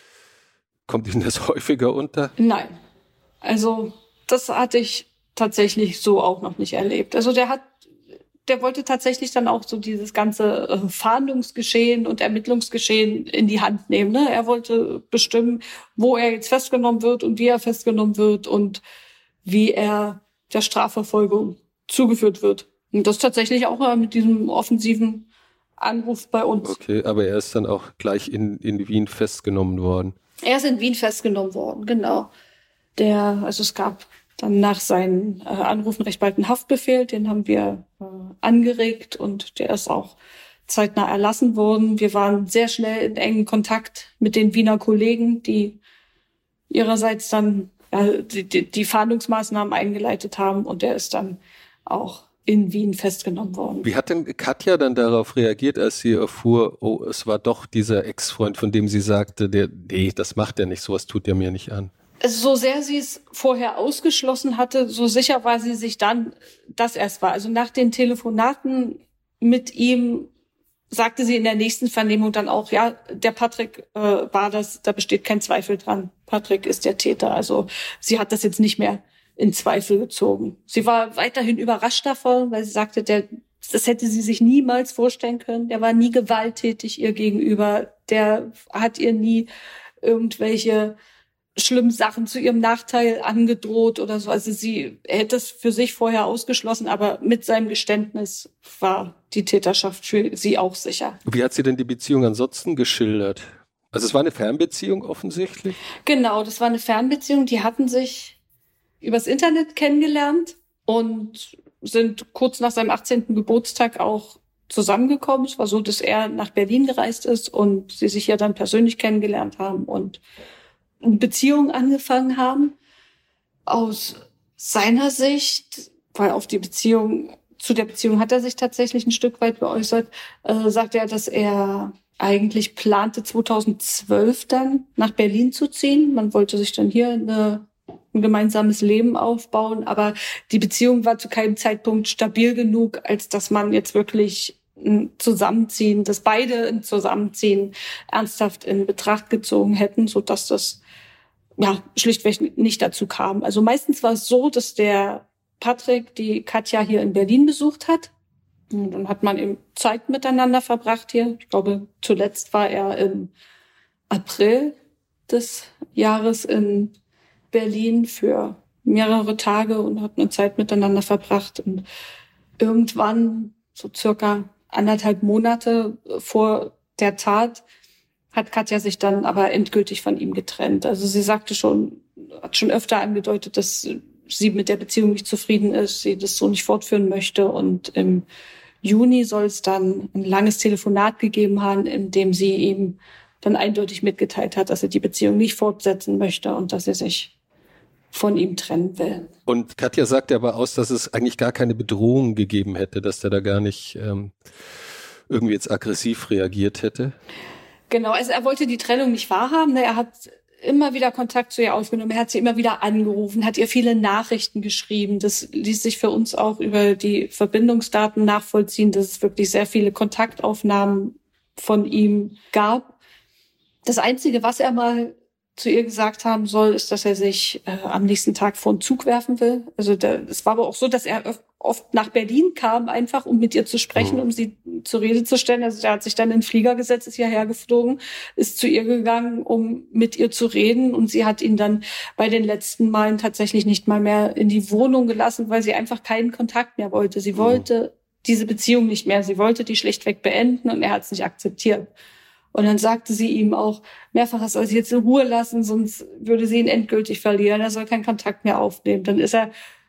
Kommt Ihnen das häufiger unter? Nein. Also das hatte ich tatsächlich so auch noch nicht erlebt. Also der hat Der wollte tatsächlich dann auch so dieses ganze äh, Fahndungsgeschehen und Ermittlungsgeschehen in die Hand nehmen. Ne? Er wollte bestimmen, wo er jetzt festgenommen wird und wie er festgenommen wird und wie er der Strafverfolgung zugeführt wird. Und das tatsächlich auch äh, mit diesem offensiven Anruf bei uns. Okay, aber er ist dann auch gleich in, in Wien festgenommen worden. Er ist in Wien festgenommen worden, genau. Der, also es gab dann nach seinen äh, Anrufen recht bald einen Haftbefehl, den haben wir äh, angeregt und der ist auch zeitnah erlassen worden. Wir waren sehr schnell in engen Kontakt mit den Wiener Kollegen, die ihrerseits dann ja, die, die, die Fahndungsmaßnahmen eingeleitet haben und der ist dann auch in Wien festgenommen worden. Wie hat denn Katja dann darauf reagiert, als sie erfuhr, oh, es war doch dieser Ex-Freund, von dem sie sagte, der, nee, das macht er nicht, sowas tut er mir nicht an? So sehr sie es vorher ausgeschlossen hatte, so sicher war sie sich dann, dass er es war. Also nach den Telefonaten mit ihm sagte sie in der nächsten Vernehmung dann auch, ja, der Patrick äh, war das, da besteht kein Zweifel dran. Patrick ist der Täter. Also sie hat das jetzt nicht mehr in Zweifel gezogen. Sie war weiterhin überrascht davon, weil sie sagte, der, das hätte sie sich niemals vorstellen können. Der war nie gewalttätig ihr gegenüber. Der hat ihr nie irgendwelche schlimmen Sachen zu ihrem Nachteil angedroht oder so. Also sie hätte es für sich vorher ausgeschlossen, aber mit seinem Geständnis war die Täterschaft für sie auch sicher. Wie hat sie denn die Beziehung ansonsten geschildert? Also es war eine Fernbeziehung offensichtlich? Genau, das war eine Fernbeziehung. Die hatten sich übers Internet kennengelernt und sind kurz nach seinem achtzehnten Geburtstag auch zusammengekommen. Es war so, dass er nach Berlin gereist ist und sie sich ja dann persönlich kennengelernt haben und eine Beziehung angefangen haben. Aus seiner Sicht, weil auf die Beziehung, zu der Beziehung hat er sich tatsächlich ein Stück weit geäußert, äh, sagt er, dass er eigentlich plante, zweitausendzwölf dann nach Berlin zu ziehen. Man wollte sich dann hier eine, ein gemeinsames Leben aufbauen, aber die Beziehung war zu keinem Zeitpunkt stabil genug, als dass man jetzt wirklich ein Zusammenziehen, dass beide ein Zusammenziehen ernsthaft in Betracht gezogen hätten, sodass das ja schlichtweg nicht dazu kam. Also meistens war es so, dass der Patrick die Katja hier in Berlin besucht hat. Und dann hat man eben Zeit miteinander verbracht hier. Ich glaube, zuletzt war er im April des Jahres in Berlin für mehrere Tage und hat eine Zeit miteinander verbracht. Und irgendwann, so circa anderthalb Monate vor der Tat, hat Katja sich dann aber endgültig von ihm getrennt. Also sie sagte schon, hat schon öfter angedeutet, dass sie mit der Beziehung nicht zufrieden ist, sie das so nicht fortführen möchte. Und im Juni soll es dann ein langes Telefonat gegeben haben, in dem sie ihm dann eindeutig mitgeteilt hat, dass sie die Beziehung nicht fortsetzen möchte und dass sie sich von ihm trennen will. Und Katja sagte aber aus, dass es eigentlich gar keine Bedrohung gegeben hätte, dass der da gar nicht ähm, irgendwie jetzt aggressiv reagiert hätte. Genau, also er wollte die Trennung nicht wahrhaben. Er hat immer wieder Kontakt zu ihr aufgenommen. Er hat sie immer wieder angerufen, hat ihr viele Nachrichten geschrieben. Das ließ sich für uns auch über die Verbindungsdaten nachvollziehen, dass es wirklich sehr viele Kontaktaufnahmen von ihm gab. Das Einzige, was er mal zu ihr gesagt haben soll, ist, dass er sich äh, am nächsten Tag vor den Zug werfen will. Also der, es war aber auch so, dass er oft nach Berlin kam, einfach um mit ihr zu sprechen, um sie zur Rede zu stellen. Also der hat sich dann in den Flieger gesetzt, ist hierher geflogen, ist zu ihr gegangen, um mit ihr zu reden. Und sie hat ihn dann bei den letzten Malen tatsächlich nicht mal mehr in die Wohnung gelassen, weil sie einfach keinen Kontakt mehr wollte. Sie wollte diese Beziehung nicht mehr. Sie wollte die schlichtweg beenden und er hat es nicht akzeptiert. Und dann sagte sie ihm auch mehrfach, er soll sie jetzt in Ruhe lassen, sonst würde sie ihn endgültig verlieren. Er soll keinen Kontakt mehr aufnehmen. Dann ist er,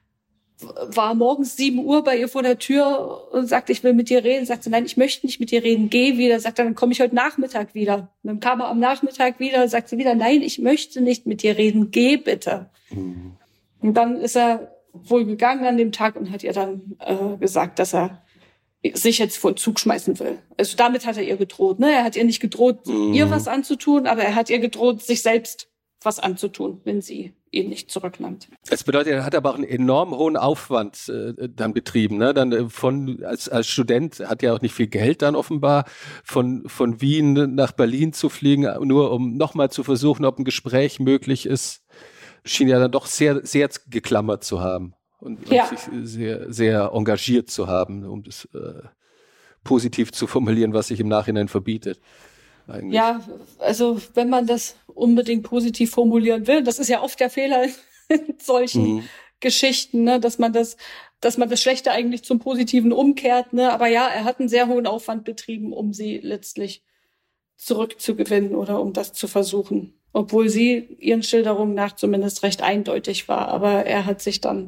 war morgens sieben Uhr bei ihr vor der Tür und sagte, ich will mit dir reden. Sagte, nein, ich möchte nicht mit dir reden, geh wieder. Sagte, dann komme ich heute Nachmittag wieder. Und dann kam er am Nachmittag wieder, sagte sie wieder, nein, ich möchte nicht mit dir reden, geh bitte. Mhm. Und dann ist er wohl gegangen an dem Tag und hat ihr dann äh, gesagt, dass er sich jetzt vor den Zug schmeißen will. Also damit hat er ihr gedroht. Ne? Er hat ihr nicht gedroht, mhm. ihr was anzutun, aber er hat ihr gedroht, sich selbst was anzutun, wenn sie ihn nicht zurücknimmt. Das bedeutet, er hat aber auch einen enorm hohen Aufwand äh, dann betrieben. Ne? Dann äh, von als als Student hat er auch nicht viel Geld dann offenbar, von von Wien nach Berlin zu fliegen, nur um nochmal zu versuchen, ob ein Gespräch möglich ist. Schien ja dann doch sehr sehr geklammert zu haben. Und, ja. und sich sehr, sehr engagiert zu haben, um das äh, positiv zu formulieren, was sich im Nachhinein verbietet. Eigentlich. Ja, also wenn man das unbedingt positiv formulieren will, das ist ja oft der Fehler in solchen mhm. Geschichten, ne, dass man das, dass man das Schlechte eigentlich zum Positiven umkehrt. Ne? Aber ja, er hat einen sehr hohen Aufwand betrieben, um sie letztlich zurückzugewinnen oder um das zu versuchen. Obwohl sie ihren Schilderungen nach zumindest recht eindeutig war. Aber er hat sich dann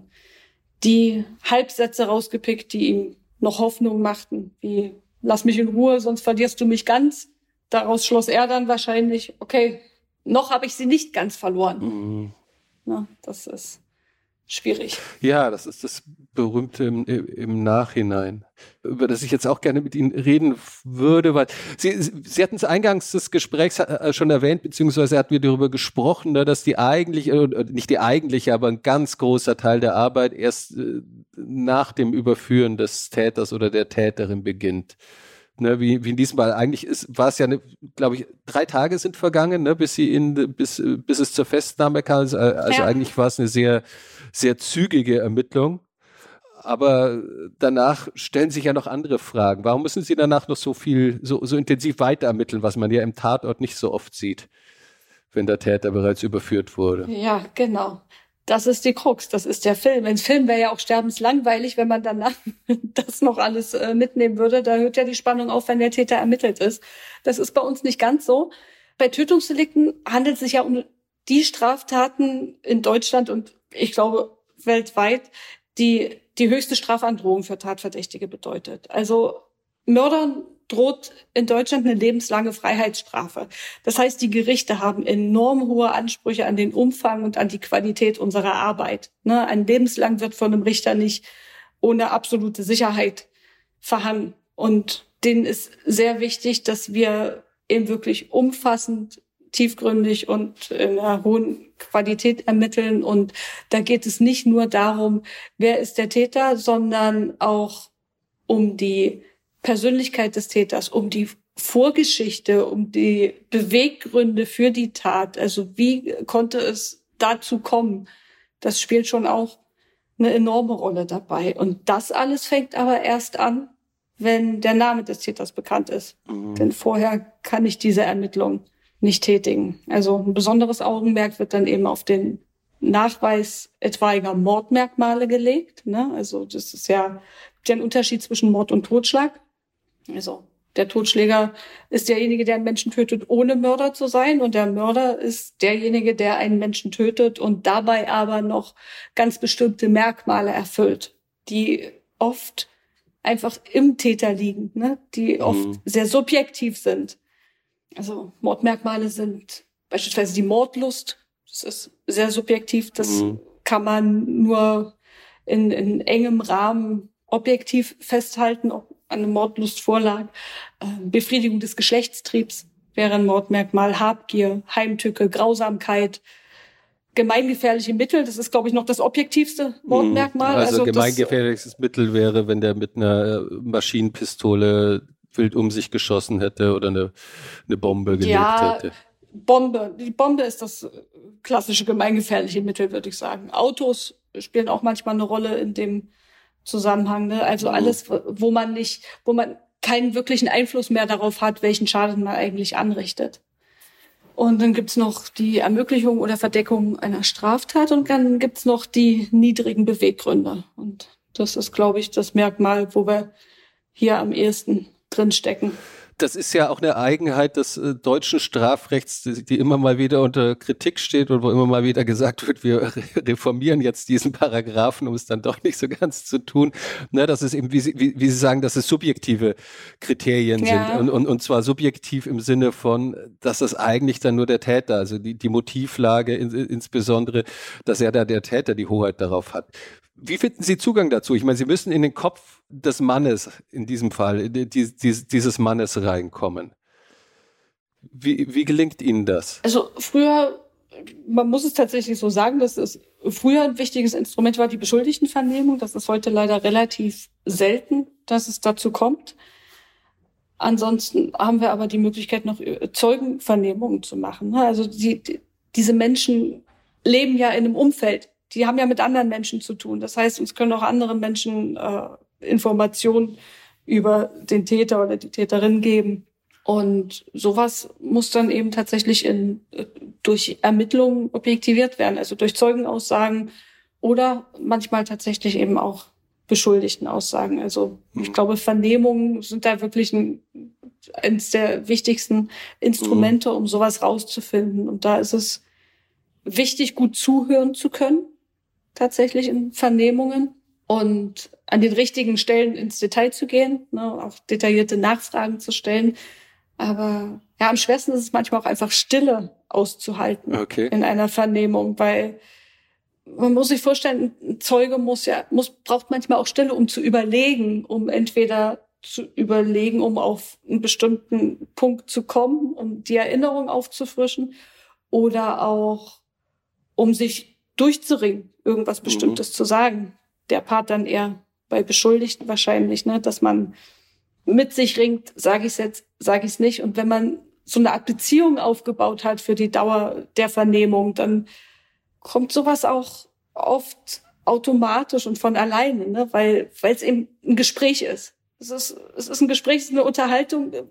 die Halbsätze rausgepickt, die ihm noch Hoffnung machten, wie lass mich in Ruhe, sonst verlierst du mich ganz. Daraus schloss er dann wahrscheinlich, okay, noch habe ich sie nicht ganz verloren. Mhm. Na, das ist schwierig. Ja, das ist das Berühmte im, im Nachhinein, über das ich jetzt auch gerne mit Ihnen reden würde, weil Sie, Sie hatten es eingangs des Gesprächs schon erwähnt, beziehungsweise hatten wir darüber gesprochen, dass die eigentliche, nicht die eigentliche, aber ein ganz großer Teil der Arbeit erst nach dem Überführen des Täters oder der Täterin beginnt. Ne, wie, wie in diesem Fall. Eigentlich ist, war es ja, glaube ich, drei Tage sind vergangen, ne, bis sie in, bis, bis es zur Festnahme kam. Also ja. Eigentlich war es eine sehr, sehr zügige Ermittlung. Aber danach stellen sich ja noch andere Fragen. Warum müssen Sie danach noch so viel, so, so intensiv weiter ermitteln, was man ja im Tatort nicht so oft sieht? wenn der Täter bereits überführt wurde. Ja, genau. Das ist die Krux, das ist der Film. Ein Film wäre ja auch sterbenslangweilig, wenn man danach das noch alles äh, mitnehmen würde. Da hört ja die Spannung auf, wenn der Täter ermittelt ist. Das ist bei uns nicht ganz so. Bei Tötungsdelikten handelt es sich ja um die Straftaten in Deutschland und ich glaube weltweit, die die höchste Strafandrohung für Tatverdächtige bedeutet. Also Mördern droht in Deutschland eine lebenslange Freiheitsstrafe. Das heißt, die Gerichte haben enorm hohe Ansprüche an den Umfang und an die Qualität unserer Arbeit. Ne? Ein lebenslang wird von einem Richter nicht ohne absolute Sicherheit verhangen. Und denen ist sehr wichtig, dass wir eben wirklich umfassend, tiefgründig und in einer hohen Qualität ermitteln. Und da geht es nicht nur darum, wer ist der Täter, sondern auch um die Persönlichkeit des Täters, um die Vorgeschichte, um die Beweggründe für die Tat. Also wie konnte es dazu kommen? Das spielt schon auch eine enorme Rolle dabei. Und das alles fängt aber erst an, wenn der Name des Täters bekannt ist. Mhm. Denn vorher kann ich diese Ermittlung nicht tätigen. Also ein besonderes Augenmerk wird dann eben auf den Nachweis etwaiger Mordmerkmale gelegt. Ne? Also das ist ja, ja ein Unterschied zwischen Mord und Totschlag. Also der Totschläger ist derjenige, der einen Menschen tötet, ohne Mörder zu sein. Und der Mörder ist derjenige, der einen Menschen tötet und dabei aber noch ganz bestimmte Merkmale erfüllt, die oft einfach im Täter liegen, ne? Die oft mhm. sehr subjektiv sind. Also Mordmerkmale sind beispielsweise die Mordlust. Das ist sehr subjektiv. Das mhm. kann man nur in, in engem Rahmen objektiv festhalten, ob eine Mordlust vorlag. Befriedigung des Geschlechtstriebs wäre ein Mordmerkmal. Habgier, Heimtücke, Grausamkeit, gemeingefährliche Mittel. Das ist, glaube ich, noch das objektivste Mordmerkmal. Also, also gemeingefährliches das, Mittel wäre, wenn der mit einer Maschinenpistole wild um sich geschossen hätte oder eine, eine Bombe gelegt ja, hätte. Bombe. Die Bombe ist das klassische gemeingefährliche Mittel, würde ich sagen. Autos spielen auch manchmal eine Rolle in dem Zusammenhang. Ne? Also alles, wo man nicht, wo man keinen wirklichen Einfluss mehr darauf hat, welchen Schaden man eigentlich anrichtet. Und dann gibt's noch die Ermöglichung oder Verdeckung einer Straftat und dann gibt's noch die niedrigen Beweggründe. Und das ist, glaube ich, das Merkmal, wo wir hier am ehesten drinstecken. Das ist ja auch eine Eigenheit des äh, deutschen Strafrechts, die, die immer mal wieder unter Kritik steht und wo immer mal wieder gesagt wird, wir reformieren jetzt diesen Paragraphen, um es dann doch nicht so ganz zu tun. Ne, das ist eben, wie Sie, wie, wie Sie sagen, dass es subjektive Kriterien ja. sind und, und, und zwar subjektiv im Sinne von, dass es eigentlich dann nur der Täter, also die, die Motivlage in, insbesondere, dass er da der Täter die Hoheit darauf hat. Wie finden Sie Zugang dazu? Ich meine, Sie müssen in den Kopf des Mannes, in diesem Fall, die, die, dieses Mannes reinkommen. Wie, wie gelingt Ihnen das? Also früher, man muss es tatsächlich so sagen, dass es früher ein wichtiges Instrument war, die Beschuldigtenvernehmung. Das ist heute leider relativ selten, dass es dazu kommt. Ansonsten haben wir aber die Möglichkeit, noch Zeugenvernehmungen zu machen. Also die, die, diese Menschen leben ja in einem Umfeld. Die haben ja mit anderen Menschen zu tun. Das heißt, uns können auch andere Menschen äh, Informationen über den Täter oder die Täterin geben. Und sowas muss dann eben tatsächlich in, durch Ermittlungen objektiviert werden, also durch Zeugenaussagen oder manchmal tatsächlich eben auch Beschuldigtenaussagen. Also ich glaube, Vernehmungen sind da wirklich ein, eines der wichtigsten Instrumente, um sowas rauszufinden. Und da ist es wichtig, gut zuhören zu können, tatsächlich in Vernehmungen und an den richtigen Stellen ins Detail zu gehen, ne, auch detaillierte Nachfragen zu stellen. Aber ja, am schwersten ist es manchmal auch einfach Stille auszuhalten okay. in einer Vernehmung, weil man muss sich vorstellen, ein Zeuge muss ja, muss, braucht manchmal auch Stille, um zu überlegen, um entweder zu überlegen, um auf einen bestimmten Punkt zu kommen, um die Erinnerung aufzufrischen oder auch um sich durchzuringen, irgendwas Bestimmtes mhm. zu sagen. Der Part dann eher bei Beschuldigten wahrscheinlich, ne, dass man mit sich ringt, sage ich es jetzt, sage ich es nicht. Und wenn man so eine Art Beziehung aufgebaut hat für die Dauer der Vernehmung, dann kommt sowas auch oft automatisch und von alleine, ne, weil weil es eben ein Gespräch ist. Es ist es ist ein Gespräch, es ist eine Unterhaltung.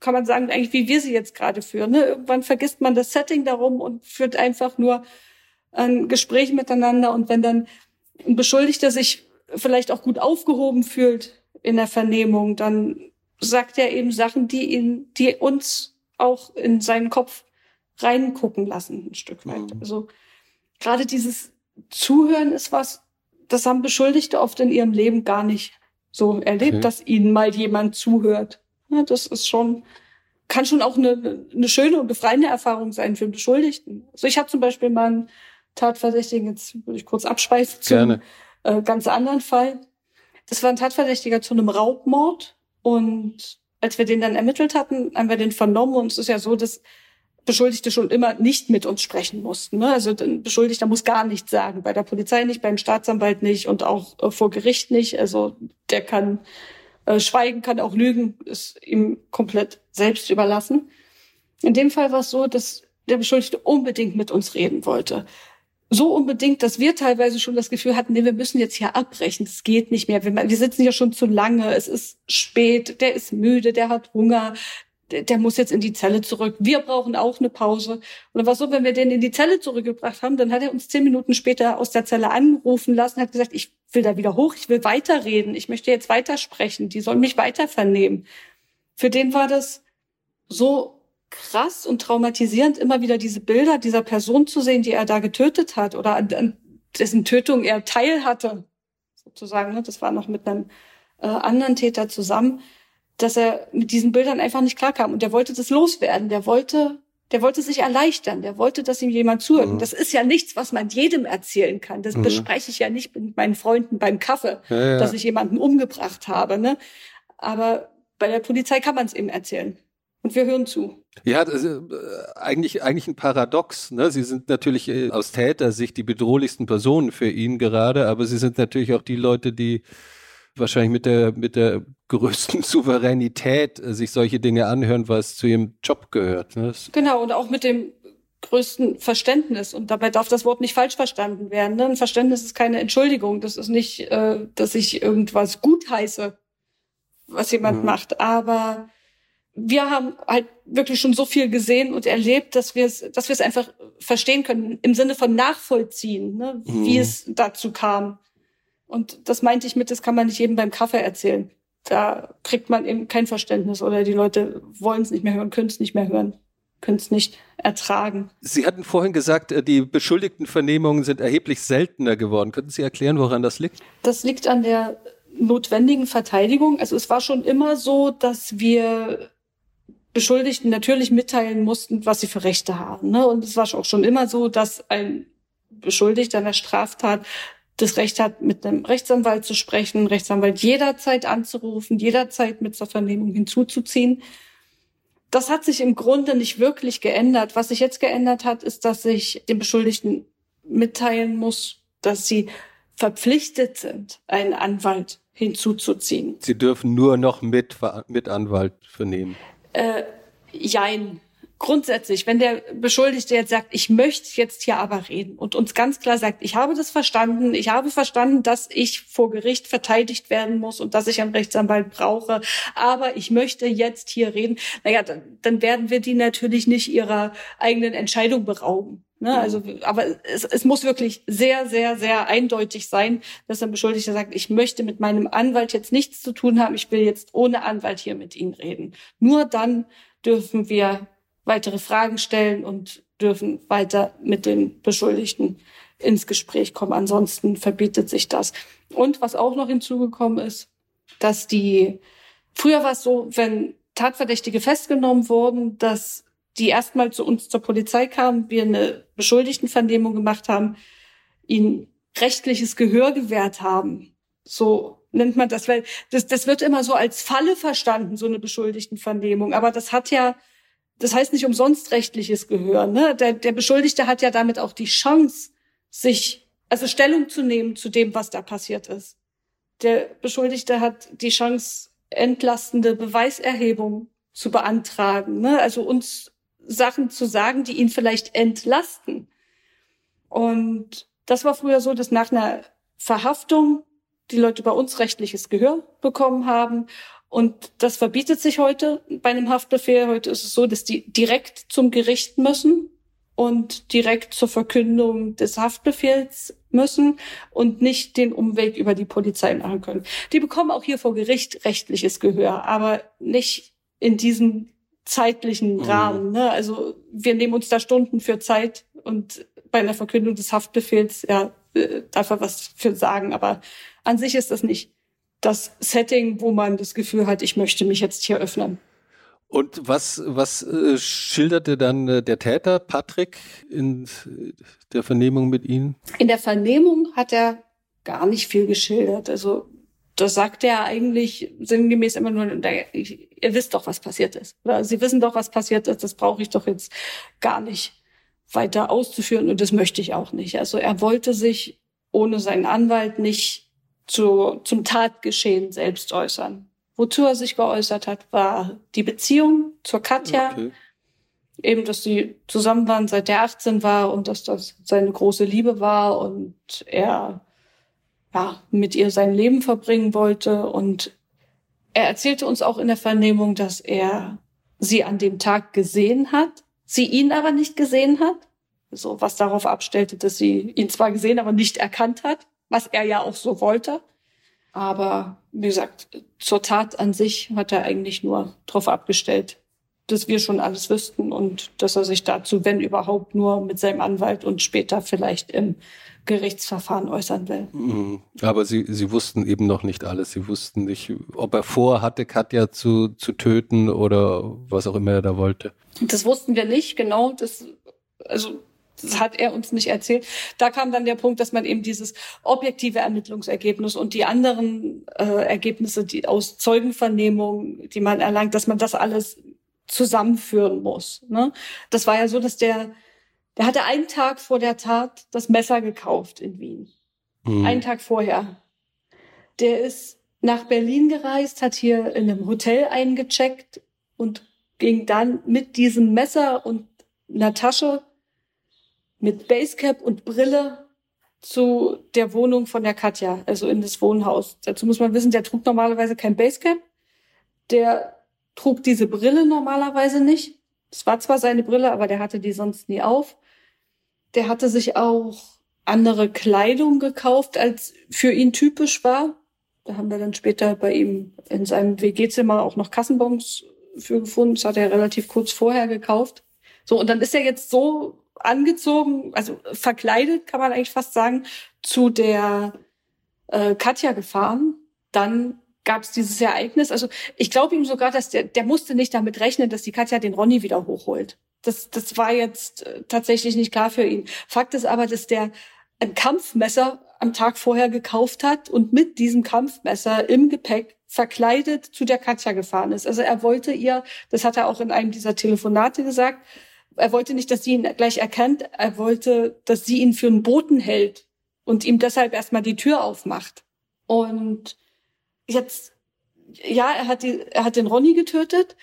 kann man sagen, eigentlich wie wir sie jetzt gerade führen. Ne? Irgendwann vergisst man das Setting darum und führt einfach nur ein Gespräch miteinander. Und wenn dann ein Beschuldigter sich vielleicht auch gut aufgehoben fühlt in der Vernehmung, dann sagt er eben Sachen, die ihn, die uns auch in seinen Kopf reingucken lassen, ein Stück weit. Mhm. Also gerade dieses Zuhören ist was, das haben Beschuldigte oft in ihrem Leben gar nicht so erlebt, okay. dass ihnen mal jemand zuhört. Ja, das ist schon, kann schon auch eine, eine schöne und befreiende Erfahrung sein für Beschuldigten. Also ich habe zum Beispiel mal einen Tatverdächtigen, jetzt würde ich kurz abschweifen, zum äh, ganz anderen Fall. Das war ein Tatverdächtiger zu einem Raubmord. Und als wir den dann ermittelt hatten, haben wir den vernommen. Und es ist ja so, dass Beschuldigte schon immer nicht mit uns sprechen mussten. Ne? Also ein Beschuldigter muss gar nichts sagen. Bei der Polizei nicht, beim Staatsanwalt nicht und auch äh, vor Gericht nicht. Also der kann äh, schweigen, kann auch lügen, ist ihm komplett selbst überlassen. In dem Fall war es so, dass der Beschuldigte unbedingt mit uns reden wollte. So unbedingt, dass wir teilweise schon das Gefühl hatten, nee, wir müssen jetzt hier abbrechen. Es geht nicht mehr. Wir, wir sitzen hier schon zu lange. Es ist spät. Der ist müde. Der hat Hunger. Der, der muss jetzt in die Zelle zurück. Wir brauchen auch eine Pause. Und dann war es so, wenn wir den in die Zelle zurückgebracht haben, dann hat er uns zehn Minuten später aus der Zelle angerufen lassen, hat gesagt, ich will da wieder hoch. Ich will weiterreden. Ich möchte jetzt weitersprechen. Die sollen mich weiter vernehmen. Für den war das so krass und traumatisierend, immer wieder diese Bilder dieser Person zu sehen, die er da getötet hat oder an, an dessen Tötung er Teil hatte, sozusagen. Ne? Das war noch mit einem äh, anderen Täter zusammen, dass er mit diesen Bildern einfach nicht klarkam. Und der wollte das loswerden. Der wollte, der wollte sich erleichtern. Der wollte, dass ihm jemand zuhört. Mhm. Und das ist ja nichts, was man jedem erzählen kann. Das mhm. bespreche ich ja nicht mit meinen Freunden beim Kaffee, ja, ja. dass ich jemanden umgebracht habe. Ne? Aber bei der Polizei kann man es eben erzählen. Und wir hören zu. Ja, das ist eigentlich, eigentlich ein Paradox. Ne? Sie sind natürlich aus Tätersicht die bedrohlichsten Personen für ihn gerade, aber sie sind natürlich auch die Leute, die wahrscheinlich mit der, mit der größten Souveränität sich solche Dinge anhören, was zu ihrem Job gehört. Ne? Genau, und auch mit dem größten Verständnis. Und dabei darf das Wort nicht falsch verstanden werden. Ne? Ein Verständnis ist keine Entschuldigung. Das ist nicht, äh, dass ich irgendwas gutheiße, was jemand mhm. macht. Aber wir haben halt wirklich schon so viel gesehen und erlebt, dass wir es, dass wir es einfach verstehen können, im Sinne von nachvollziehen, ne, mhm. wie es dazu kam. Und das meinte ich mit, das kann man nicht jedem beim Kaffee erzählen. Da kriegt man eben kein Verständnis oder die Leute wollen es nicht mehr hören, können es nicht mehr hören, können es nicht ertragen. Sie hatten vorhin gesagt, die Beschuldigtenvernehmungen sind erheblich seltener geworden. Könnten Sie erklären, woran das liegt? Das liegt an der notwendigen Verteidigung. Also es war schon immer so, dass wir Beschuldigten natürlich mitteilen mussten, was sie für Rechte haben. Ne? Und es war auch schon immer so, dass ein Beschuldigter einer Straftat das Recht hat, mit einem Rechtsanwalt zu sprechen, Rechtsanwalt jederzeit anzurufen, jederzeit mit zur Vernehmung hinzuzuziehen. Das hat sich im Grunde nicht wirklich geändert. Was sich jetzt geändert hat, ist, dass ich den Beschuldigten mitteilen muss, dass sie verpflichtet sind, einen Anwalt hinzuzuziehen. Sie dürfen nur noch mit, mit Anwalt vernehmen. Äh, jein. Grundsätzlich, wenn der Beschuldigte jetzt sagt, ich möchte jetzt hier aber reden und uns ganz klar sagt, ich habe das verstanden, ich habe verstanden, dass ich vor Gericht verteidigt werden muss und dass ich einen Rechtsanwalt brauche, aber ich möchte jetzt hier reden, naja, dann, dann werden wir die natürlich nicht ihrer eigenen Entscheidung berauben. Ne? Also, aber es, es muss wirklich sehr, sehr, sehr eindeutig sein, dass ein Beschuldigter sagt, ich möchte mit meinem Anwalt jetzt nichts zu tun haben, ich will jetzt ohne Anwalt hier mit Ihnen reden. Nur dann dürfen wir weitere Fragen stellen und dürfen weiter mit den Beschuldigten ins Gespräch kommen. Ansonsten verbietet sich das. Und was auch noch hinzugekommen ist, dass die, früher war es so, wenn Tatverdächtige festgenommen wurden, dass die erstmal zu uns zur Polizei kamen, wir eine Beschuldigtenvernehmung gemacht haben, ihnen rechtliches Gehör gewährt haben. So nennt man das, weil das, das wird immer so als Falle verstanden, so eine Beschuldigtenvernehmung. Aber das hat ja, das heißt nicht umsonst rechtliches Gehör. Ne? Der, der Beschuldigte hat ja damit auch die Chance, sich, also Stellung zu nehmen zu dem, was da passiert ist. Der Beschuldigte hat die Chance, entlastende Beweiserhebung zu beantragen. Ne? Also uns Sachen zu sagen, die ihn vielleicht entlasten. Und das war früher so, dass nach einer Verhaftung die Leute bei uns rechtliches Gehör bekommen haben. Und das verbietet sich heute bei einem Haftbefehl. Heute ist es so, dass die direkt zum Gericht müssen und direkt zur Verkündung des Haftbefehls müssen und nicht den Umweg über die Polizei machen können. Die bekommen auch hier vor Gericht rechtliches Gehör, aber nicht in diesem zeitlichen mhm. Rahmen. Ne? Also wir nehmen uns da Stunden für Zeit und bei einer Verkündung des Haftbefehls, ja, darf er was für sagen, aber an sich ist das nicht das Setting, wo man das Gefühl hat, ich möchte mich jetzt hier öffnen. Und was, was äh, schilderte dann äh, der Täter, Patrick, in der Vernehmung mit Ihnen? In der Vernehmung hat er gar nicht viel geschildert. Also das sagt er eigentlich sinngemäß immer nur, ihr wisst doch, was passiert ist. Oder Sie wissen doch, was passiert ist, das brauche ich doch jetzt gar nicht weiter auszuführen und das möchte ich auch nicht. Also er wollte sich ohne seinen Anwalt nicht zu, zum Tatgeschehen selbst äußern. Wozu er sich geäußert hat, war die Beziehung zur Katja. Okay. Eben, dass sie zusammen waren, seit er achtzehn war und dass das seine große Liebe war und er ja mit ihr sein Leben verbringen wollte. Und er erzählte uns auch in der Vernehmung, dass er sie an dem Tag gesehen hat, sie ihn aber nicht gesehen hat. So, was darauf abstellte, dass sie ihn zwar gesehen, aber nicht erkannt hat, was er ja auch so wollte. Aber wie gesagt, zur Tat an sich hat er eigentlich nur darauf abgestellt, dass wir schon alles wüssten und dass er sich dazu, wenn überhaupt, nur mit seinem Anwalt und später vielleicht im Gerichtsverfahren äußern will. Aber Sie, Sie wussten eben noch nicht alles. Sie wussten nicht, ob er vorhatte, Katja zu, zu töten oder was auch immer er da wollte. Das wussten wir nicht, genau. Das, also Das hat er uns nicht erzählt. Da kam dann der Punkt, dass man eben dieses objektive Ermittlungsergebnis und die anderen äh, Ergebnisse, die aus Zeugenvernehmungen, die man erlangt, dass man das alles zusammenführen muss. Ne? Das war ja so, dass der, der hatte einen Tag vor der Tat das Messer gekauft in Wien. Mhm. Einen Tag vorher. Der ist nach Berlin gereist, hat hier in einem Hotel eingecheckt und ging dann mit diesem Messer und einer Tasche mit Basecap und Brille zu der Wohnung von der Katja, also in das Wohnhaus. Dazu muss man wissen, der trug normalerweise kein Basecap. Der trug diese Brille normalerweise nicht. Es war zwar seine Brille, aber der hatte die sonst nie auf. Der hatte sich auch andere Kleidung gekauft, als für ihn typisch war. Da haben wir dann später bei ihm in seinem W G-Zimmer auch noch Kassenbons für gefunden. Das hat er relativ kurz vorher gekauft. So, und dann ist er jetzt so angezogen, also verkleidet, kann man eigentlich fast sagen, zu der äh, Katja gefahren. Dann gab es dieses Ereignis. Also ich glaube ihm sogar, dass der, der musste nicht damit rechnen, dass die Katja den Ronny wieder hochholt. Das, das war jetzt äh, tatsächlich nicht klar für ihn. Fakt ist aber, dass der ein Kampfmesser am Tag vorher gekauft hat und mit diesem Kampfmesser im Gepäck verkleidet zu der Katja gefahren ist. Also er wollte ihr, das hat er auch in einem dieser Telefonate gesagt, er wollte nicht, dass sie ihn gleich erkennt. Er wollte, dass sie ihn für einen Boten hält und ihm deshalb erstmal die Tür aufmacht. Und jetzt, ja, er hat die, er hat den Ronny getötet.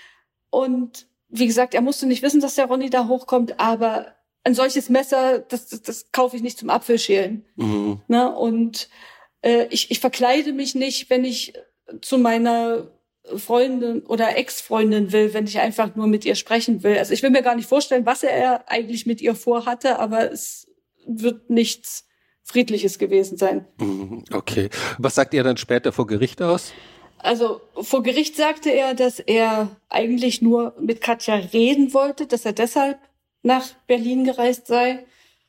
Und wie gesagt, er musste nicht wissen, dass der Ronny da hochkommt. Aber ein solches Messer, das, das, das kaufe ich nicht zum Apfelschälen. Mhm. Ne? Und äh, ich, ich verkleide mich nicht, wenn ich zu meiner Freundin oder Ex-Freundin will, wenn ich einfach nur mit ihr sprechen will. Also ich will mir gar nicht vorstellen, was er eigentlich mit ihr vorhatte, aber es wird nichts Friedliches gewesen sein. Okay. Was sagt er dann später vor Gericht aus? Also vor Gericht sagte er, dass er eigentlich nur mit Katja reden wollte, dass er deshalb nach Berlin gereist sei.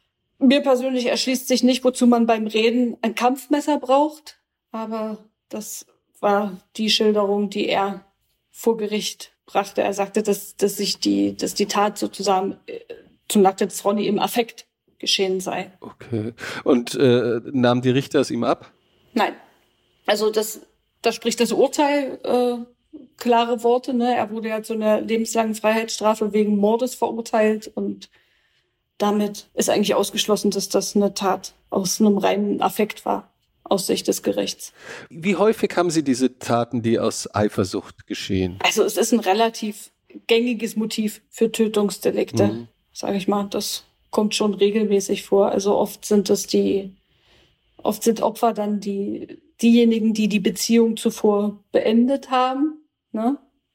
Mir persönlich erschließt sich nicht, wozu man beim Reden ein Kampfmesser braucht, aber das war die Schilderung, die er vor Gericht brachte. Er sagte, dass, dass sich die, dass die Tat sozusagen äh, zum Nachteil des Ronny im Affekt geschehen sei. Okay. Und äh, nahmen die Richter es ihm ab? Nein. Also das, da spricht das Urteil äh, klare Worte. Ne? Er wurde ja zu einer lebenslangen Freiheitsstrafe wegen Mordes verurteilt und damit ist eigentlich ausgeschlossen, dass das eine Tat aus einem reinen Affekt war. Aus Sicht des Gerichts. Wie häufig haben Sie diese Taten, die aus Eifersucht geschehen? Also es ist ein relativ gängiges Motiv für Tötungsdelikte, mhm. sage ich mal. Das kommt schon regelmäßig vor. Also oft sind es die, oft sind Opfer dann die diejenigen, die die Beziehung zuvor beendet haben, ne?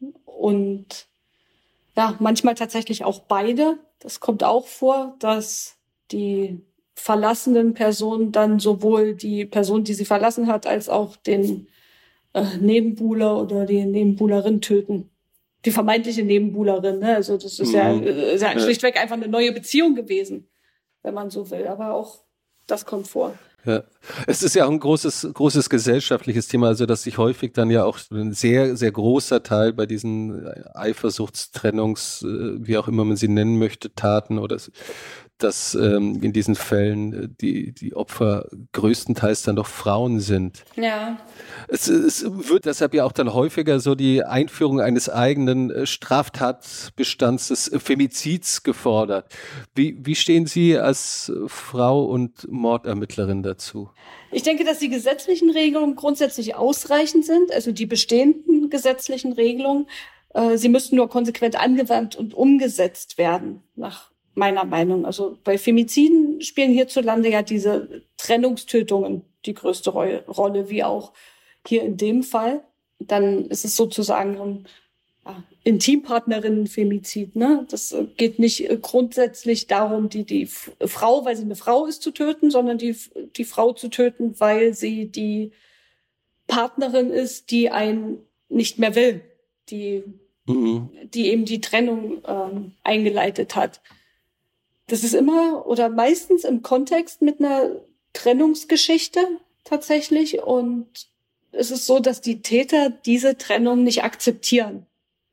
Und ja, manchmal tatsächlich auch beide. Das kommt auch vor, dass die verlassenen Personen dann sowohl die Person, die sie verlassen hat, als auch den äh, Nebenbuhler oder die Nebenbuhlerin töten. Die vermeintliche Nebenbuhlerin, ne? Also das ist mhm. ja, ist ja schlichtweg einfach eine neue Beziehung gewesen, wenn man so will. Aber auch das kommt vor. Ja, es ist ja auch ein großes, großes gesellschaftliches Thema, also dass sich häufig dann ja auch ein sehr, sehr großer Teil bei diesen Eifersuchtstrennungs, wie auch immer man sie nennen möchte, Taten oder dass ähm, in diesen Fällen die, die Opfer größtenteils dann doch Frauen sind. Ja. Es, es wird deshalb ja auch dann häufiger so die Einführung eines eigenen Straftatbestands des Femizids gefordert. Wie, wie stehen Sie als Frau und Mordermittlerin dazu? Ich denke, dass die gesetzlichen Regelungen grundsätzlich ausreichend sind, also die bestehenden gesetzlichen Regelungen. Äh, sie müssten nur konsequent angewandt und umgesetzt werden, nach meiner Meinung. Also bei Femiziden spielen hierzulande ja diese Trennungstötungen die größte Rolle, wie auch hier in dem Fall. Dann ist es sozusagen ein ja, Intimpartnerinnen-Femizid, ne? Das geht nicht grundsätzlich darum, die, die Frau, weil sie eine Frau ist, zu töten, sondern die, die Frau zu töten, weil sie die Partnerin ist, die einen nicht mehr will, die, mhm. die eben die Trennung ähm, eingeleitet hat. Das ist immer oder meistens im Kontext mit einer Trennungsgeschichte tatsächlich. Und es ist so, dass die Täter diese Trennung nicht akzeptieren.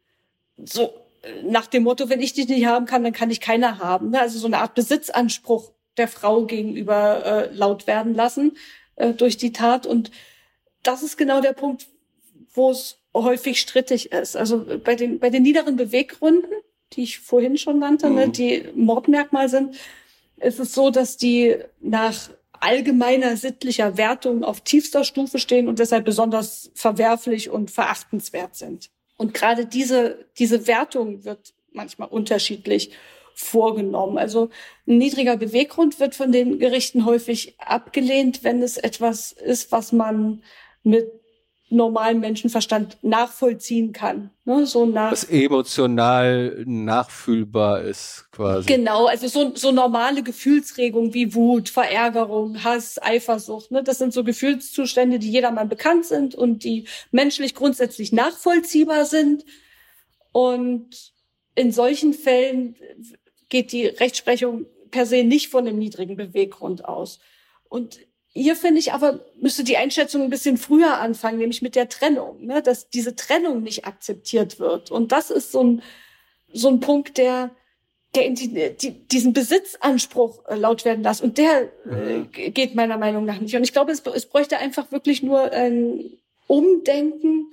So nach dem Motto, wenn ich dich nicht haben kann, dann kann ich keiner haben. Also so eine Art Besitzanspruch der Frau gegenüber äh, laut werden lassen äh, durch die Tat. Und das ist genau der Punkt, wo es häufig strittig ist. Also bei den, bei den niederen Beweggründen, die ich vorhin schon nannte, mhm. ne, die Mordmerkmal sind, ist es so, dass die nach allgemeiner sittlicher Wertung auf tiefster Stufe stehen und deshalb besonders verwerflich und verachtenswert sind. Und gerade diese, diese Wertung wird manchmal unterschiedlich vorgenommen. Also ein niedriger Beweggrund wird von den Gerichten häufig abgelehnt, wenn es etwas ist, was man mit normalen Menschenverstand nachvollziehen kann. Ne? So nach was emotional nachfühlbar ist, quasi. Genau, also so, so normale Gefühlsregungen wie Wut, Verärgerung, Hass, Eifersucht. Ne? Das sind so Gefühlszustände, die jedermann bekannt sind und die menschlich grundsätzlich nachvollziehbar sind. Und in solchen Fällen geht die Rechtsprechung per se nicht von einem niedrigen Beweggrund aus. Und hier finde ich aber, müsste die Einschätzung ein bisschen früher anfangen, nämlich mit der Trennung, ne? Dass diese Trennung nicht akzeptiert wird. Und das ist so ein, so ein Punkt, der, der in die, die, diesen Besitzanspruch laut werden lässt. Und der mhm. äh, geht meiner Meinung nach nicht. Und ich glaube, es, es bräuchte einfach wirklich nur ein Umdenken,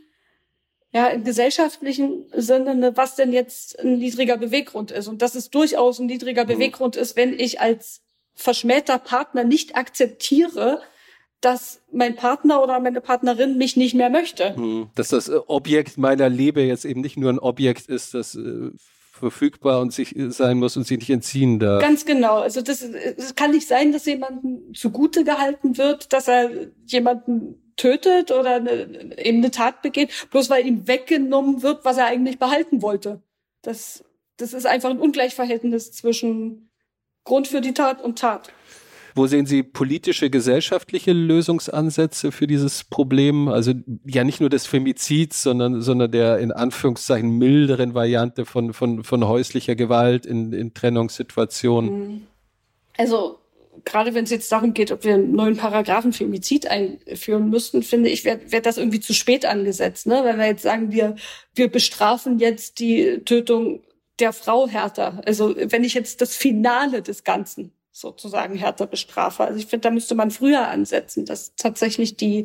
ja, im gesellschaftlichen Sinne, ne, was denn jetzt ein niedriger Beweggrund ist. Und dass es durchaus ein niedriger mhm. Beweggrund ist, wenn ich als verschmähter Partner nicht akzeptiere, dass mein Partner oder meine Partnerin mich nicht mehr möchte. Dass das Objekt meiner Liebe jetzt eben nicht nur ein Objekt ist, das äh, verfügbar und sich sein muss und sich nicht entziehen darf. Ganz genau. Also das, es kann nicht sein, dass jemandem zugute gehalten wird, dass er jemanden tötet oder eine, eben eine Tat begeht, bloß weil ihm weggenommen wird, was er eigentlich behalten wollte. Das, das ist einfach ein Ungleichverhältnis zwischen Grund für die Tat und Tat. Wo sehen Sie politische, gesellschaftliche Lösungsansätze für dieses Problem? Also ja nicht nur des Femizids, sondern, sondern der in Anführungszeichen milderen Variante von, von, von häuslicher Gewalt in, in Trennungssituationen. Also gerade wenn es jetzt darum geht, ob wir einen neuen Paragraphen Femizid einführen müssten, finde ich, wäre wär das irgendwie zu spät angesetzt. Ne? Wenn wir jetzt sagen, wir, wir bestrafen jetzt die Tötung der Frau härter. Also wenn ich jetzt das Finale des Ganzen sozusagen härter bestrafe. Also ich finde, da müsste man früher ansetzen, dass tatsächlich die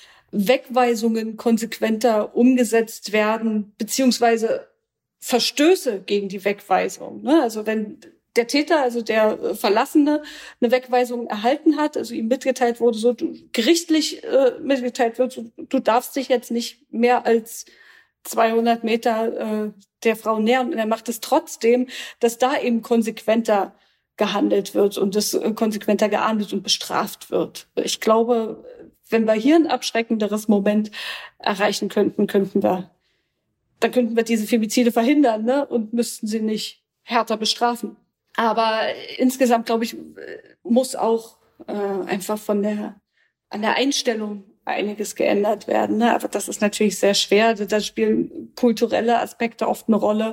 Wegweisungen konsequenter umgesetzt werden, beziehungsweise Verstöße gegen die Wegweisung. Ne? Also wenn der Täter, also der Verlassene, eine Wegweisung erhalten hat, also ihm mitgeteilt wurde, so du, gerichtlich äh, mitgeteilt wird, so, du darfst dich jetzt nicht mehr als zweihundert Meter äh, der Frau nähern, und er macht es trotzdem, dass da eben konsequenter gehandelt wird und das äh, konsequenter geahndet und bestraft wird. Ich glaube, wenn wir hier ein abschreckenderes Moment erreichen könnten, könnten wir, dann könnten wir diese Femizide verhindern, ne, und müssten sie nicht härter bestrafen. Aber insgesamt, glaube ich, muss auch äh, einfach von der, an der Einstellung einiges geändert werden, ne? Aber das ist natürlich sehr schwer. Da spielen kulturelle Aspekte oft eine Rolle.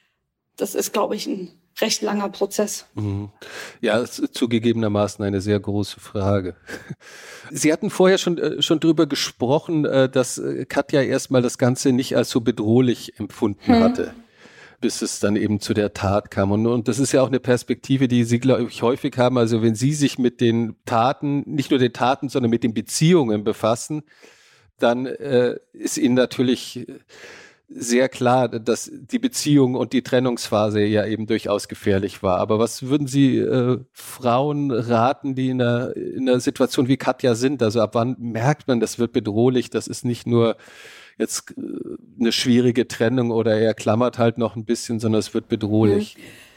Das ist, glaube ich, ein recht langer Prozess. Ja, es ist zugegebenermaßen eine sehr große Frage. Sie hatten vorher schon, schon drüber gesprochen, dass Katja erstmal das Ganze nicht als so bedrohlich empfunden hm. hatte, bis es dann eben zu der Tat kam. Und, und das ist ja auch eine Perspektive, die Sie, glaube ich, häufig haben. Also wenn Sie sich mit den Taten, nicht nur den Taten, sondern mit den Beziehungen befassen, dann äh, ist Ihnen natürlich sehr klar, dass die Beziehung und die Trennungsphase ja eben durchaus gefährlich war. Aber was würden Sie äh, Frauen raten, die in einer, in einer Situation wie Katja sind? Also ab wann merkt man, das wird bedrohlich, das ist nicht nur jetzt äh, eine schwierige Trennung oder er klammert halt noch ein bisschen, sondern es wird bedrohlich.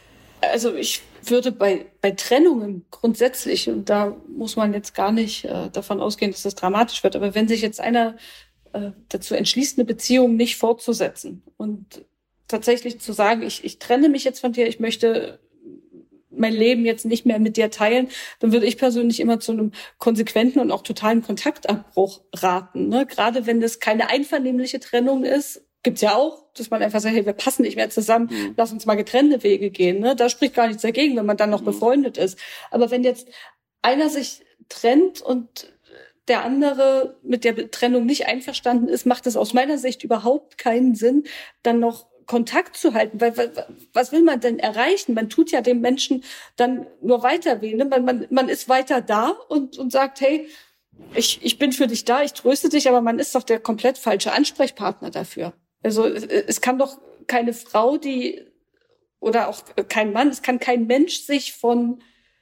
Also ich würde bei, bei Trennungen grundsätzlich, und da muss man jetzt gar nicht äh, davon ausgehen, dass das dramatisch wird, aber wenn sich jetzt einer dazu entschließt, eine Beziehung nicht fortzusetzen und tatsächlich zu sagen, ich, ich trenne mich jetzt von dir, ich möchte mein Leben jetzt nicht mehr mit dir teilen, dann würde ich persönlich immer zu einem konsequenten und auch totalen Kontaktabbruch raten. Ne? Gerade wenn das keine einvernehmliche Trennung ist, gibt's ja auch, dass man einfach sagt, hey, wir passen nicht mehr zusammen, mhm. lass uns mal getrennte Wege gehen. Ne? Da spricht gar nichts dagegen, wenn man dann noch mhm. befreundet ist. Aber wenn jetzt einer sich trennt und der andere mit der Trennung nicht einverstanden ist, macht es aus meiner Sicht überhaupt keinen Sinn, dann noch Kontakt zu halten. Weil was will man denn erreichen? Man tut ja dem Menschen dann nur weiter weh. Ne? Man, man, man ist weiter da und, und sagt, hey, ich, ich bin für dich da, ich tröste dich, aber man ist doch der komplett falsche Ansprechpartner dafür. Also es kann doch keine Frau, die oder auch kein Mann, es kann kein Mensch sich von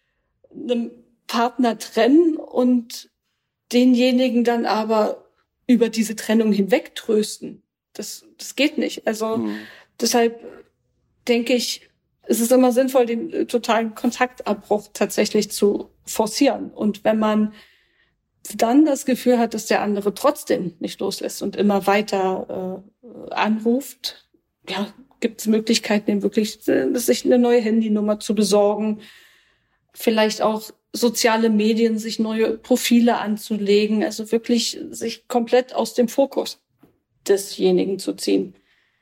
einem Partner trennen und denjenigen dann aber über diese Trennung hinweg trösten. Das, das geht nicht. Also mhm. deshalb denke ich, es ist immer sinnvoll, den totalen Kontaktabbruch tatsächlich zu forcieren. Und wenn man dann das Gefühl hat, dass der andere trotzdem nicht loslässt und immer weiter äh, anruft, ja, gibt es Möglichkeiten, ihm wirklich äh, sich eine neue Handynummer zu besorgen, vielleicht auch soziale Medien, sich neue Profile anzulegen, also wirklich sich komplett aus dem Fokus desjenigen zu ziehen,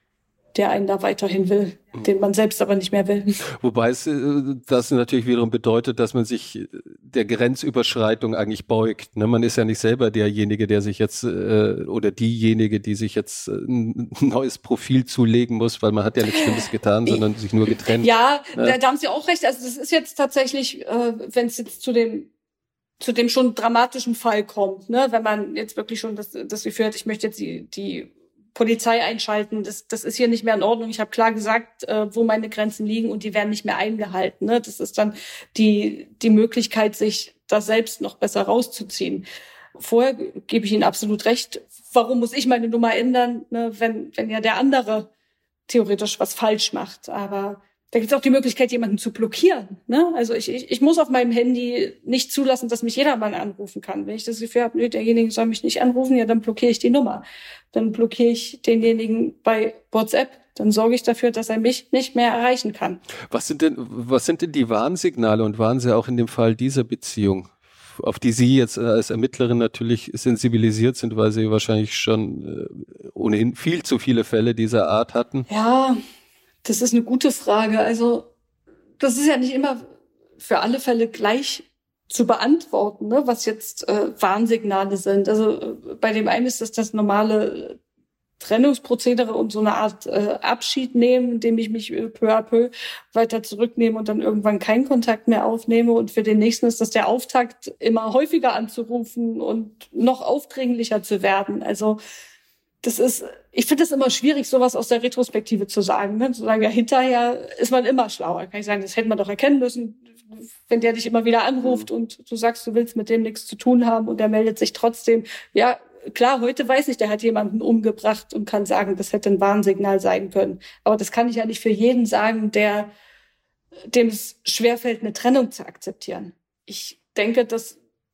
der einen da weiterhin will, den man selbst aber nicht mehr will. Wobei es das natürlich wiederum bedeutet, dass man sich der Grenzüberschreitung eigentlich beugt. Ne? Man ist ja nicht selber derjenige, der sich jetzt äh, oder diejenige, die sich jetzt ein neues Profil zulegen muss, weil man hat ja nichts Schlimmes getan, sondern sich nur getrennt. Ja, ne? Da haben Sie auch recht. Also das ist jetzt tatsächlich, äh, wenn es jetzt zu dem zu dem schon dramatischen Fall kommt, ne, wenn man jetzt wirklich schon das, das Gefühl hat, ich möchte jetzt die, die Polizei einschalten, das, das ist hier nicht mehr in Ordnung. Ich habe klar gesagt, äh, wo meine Grenzen liegen und die werden nicht mehr eingehalten. Ne? Das ist dann die, die Möglichkeit, sich da selbst noch besser rauszuziehen. Vorher gebe ich Ihnen absolut recht. Warum muss ich meine Nummer ändern, ne, wenn, wenn ja der andere theoretisch was falsch macht? Aber da gibt es auch die Möglichkeit, jemanden zu blockieren. Ne? Also ich, ich, ich muss auf meinem Handy nicht zulassen, dass mich jedermann anrufen kann. Wenn ich das Gefühl habe, nö, derjenige soll mich nicht anrufen, ja, dann blockiere ich die Nummer. Dann blockiere ich denjenigen bei WhatsApp. Dann sorge ich dafür, dass er mich nicht mehr erreichen kann. Was sind denn, was sind denn die Warnsignale und waren sie auch in dem Fall dieser Beziehung, auf die Sie jetzt als Ermittlerin natürlich sensibilisiert sind, weil Sie wahrscheinlich schon äh, ohnehin viel zu viele Fälle dieser Art hatten? Ja, das ist eine gute Frage. Also das ist ja nicht immer für alle Fälle gleich zu beantworten, ne, was jetzt äh, Warnsignale sind. Also äh, bei dem einen ist das das normale Trennungsprozedere und so eine Art äh, Abschied nehmen, indem ich mich äh, peu à peu weiter zurücknehme und dann irgendwann keinen Kontakt mehr aufnehme. Und für den nächsten ist das der Auftakt, immer häufiger anzurufen und noch aufdringlicher zu werden. Also das ist, ich finde es immer schwierig, sowas aus der Retrospektive zu sagen. Ne? Zu sagen, ja, hinterher ist man immer schlauer. Kann ich sagen, das hätte man doch erkennen müssen, wenn der dich immer wieder anruft mhm. und du sagst, du willst mit dem nichts zu tun haben und der meldet sich trotzdem. Ja, klar, heute weiß ich, der hat jemanden umgebracht und kann sagen, das hätte ein Warnsignal sein können. Aber das kann ich ja nicht für jeden sagen, der dem es schwerfällt, eine Trennung zu akzeptieren. Ich denke, dass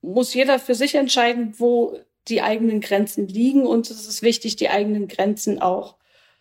muss jeder für sich entscheiden, wo die eigenen Grenzen liegen. Und es ist wichtig, die eigenen Grenzen auch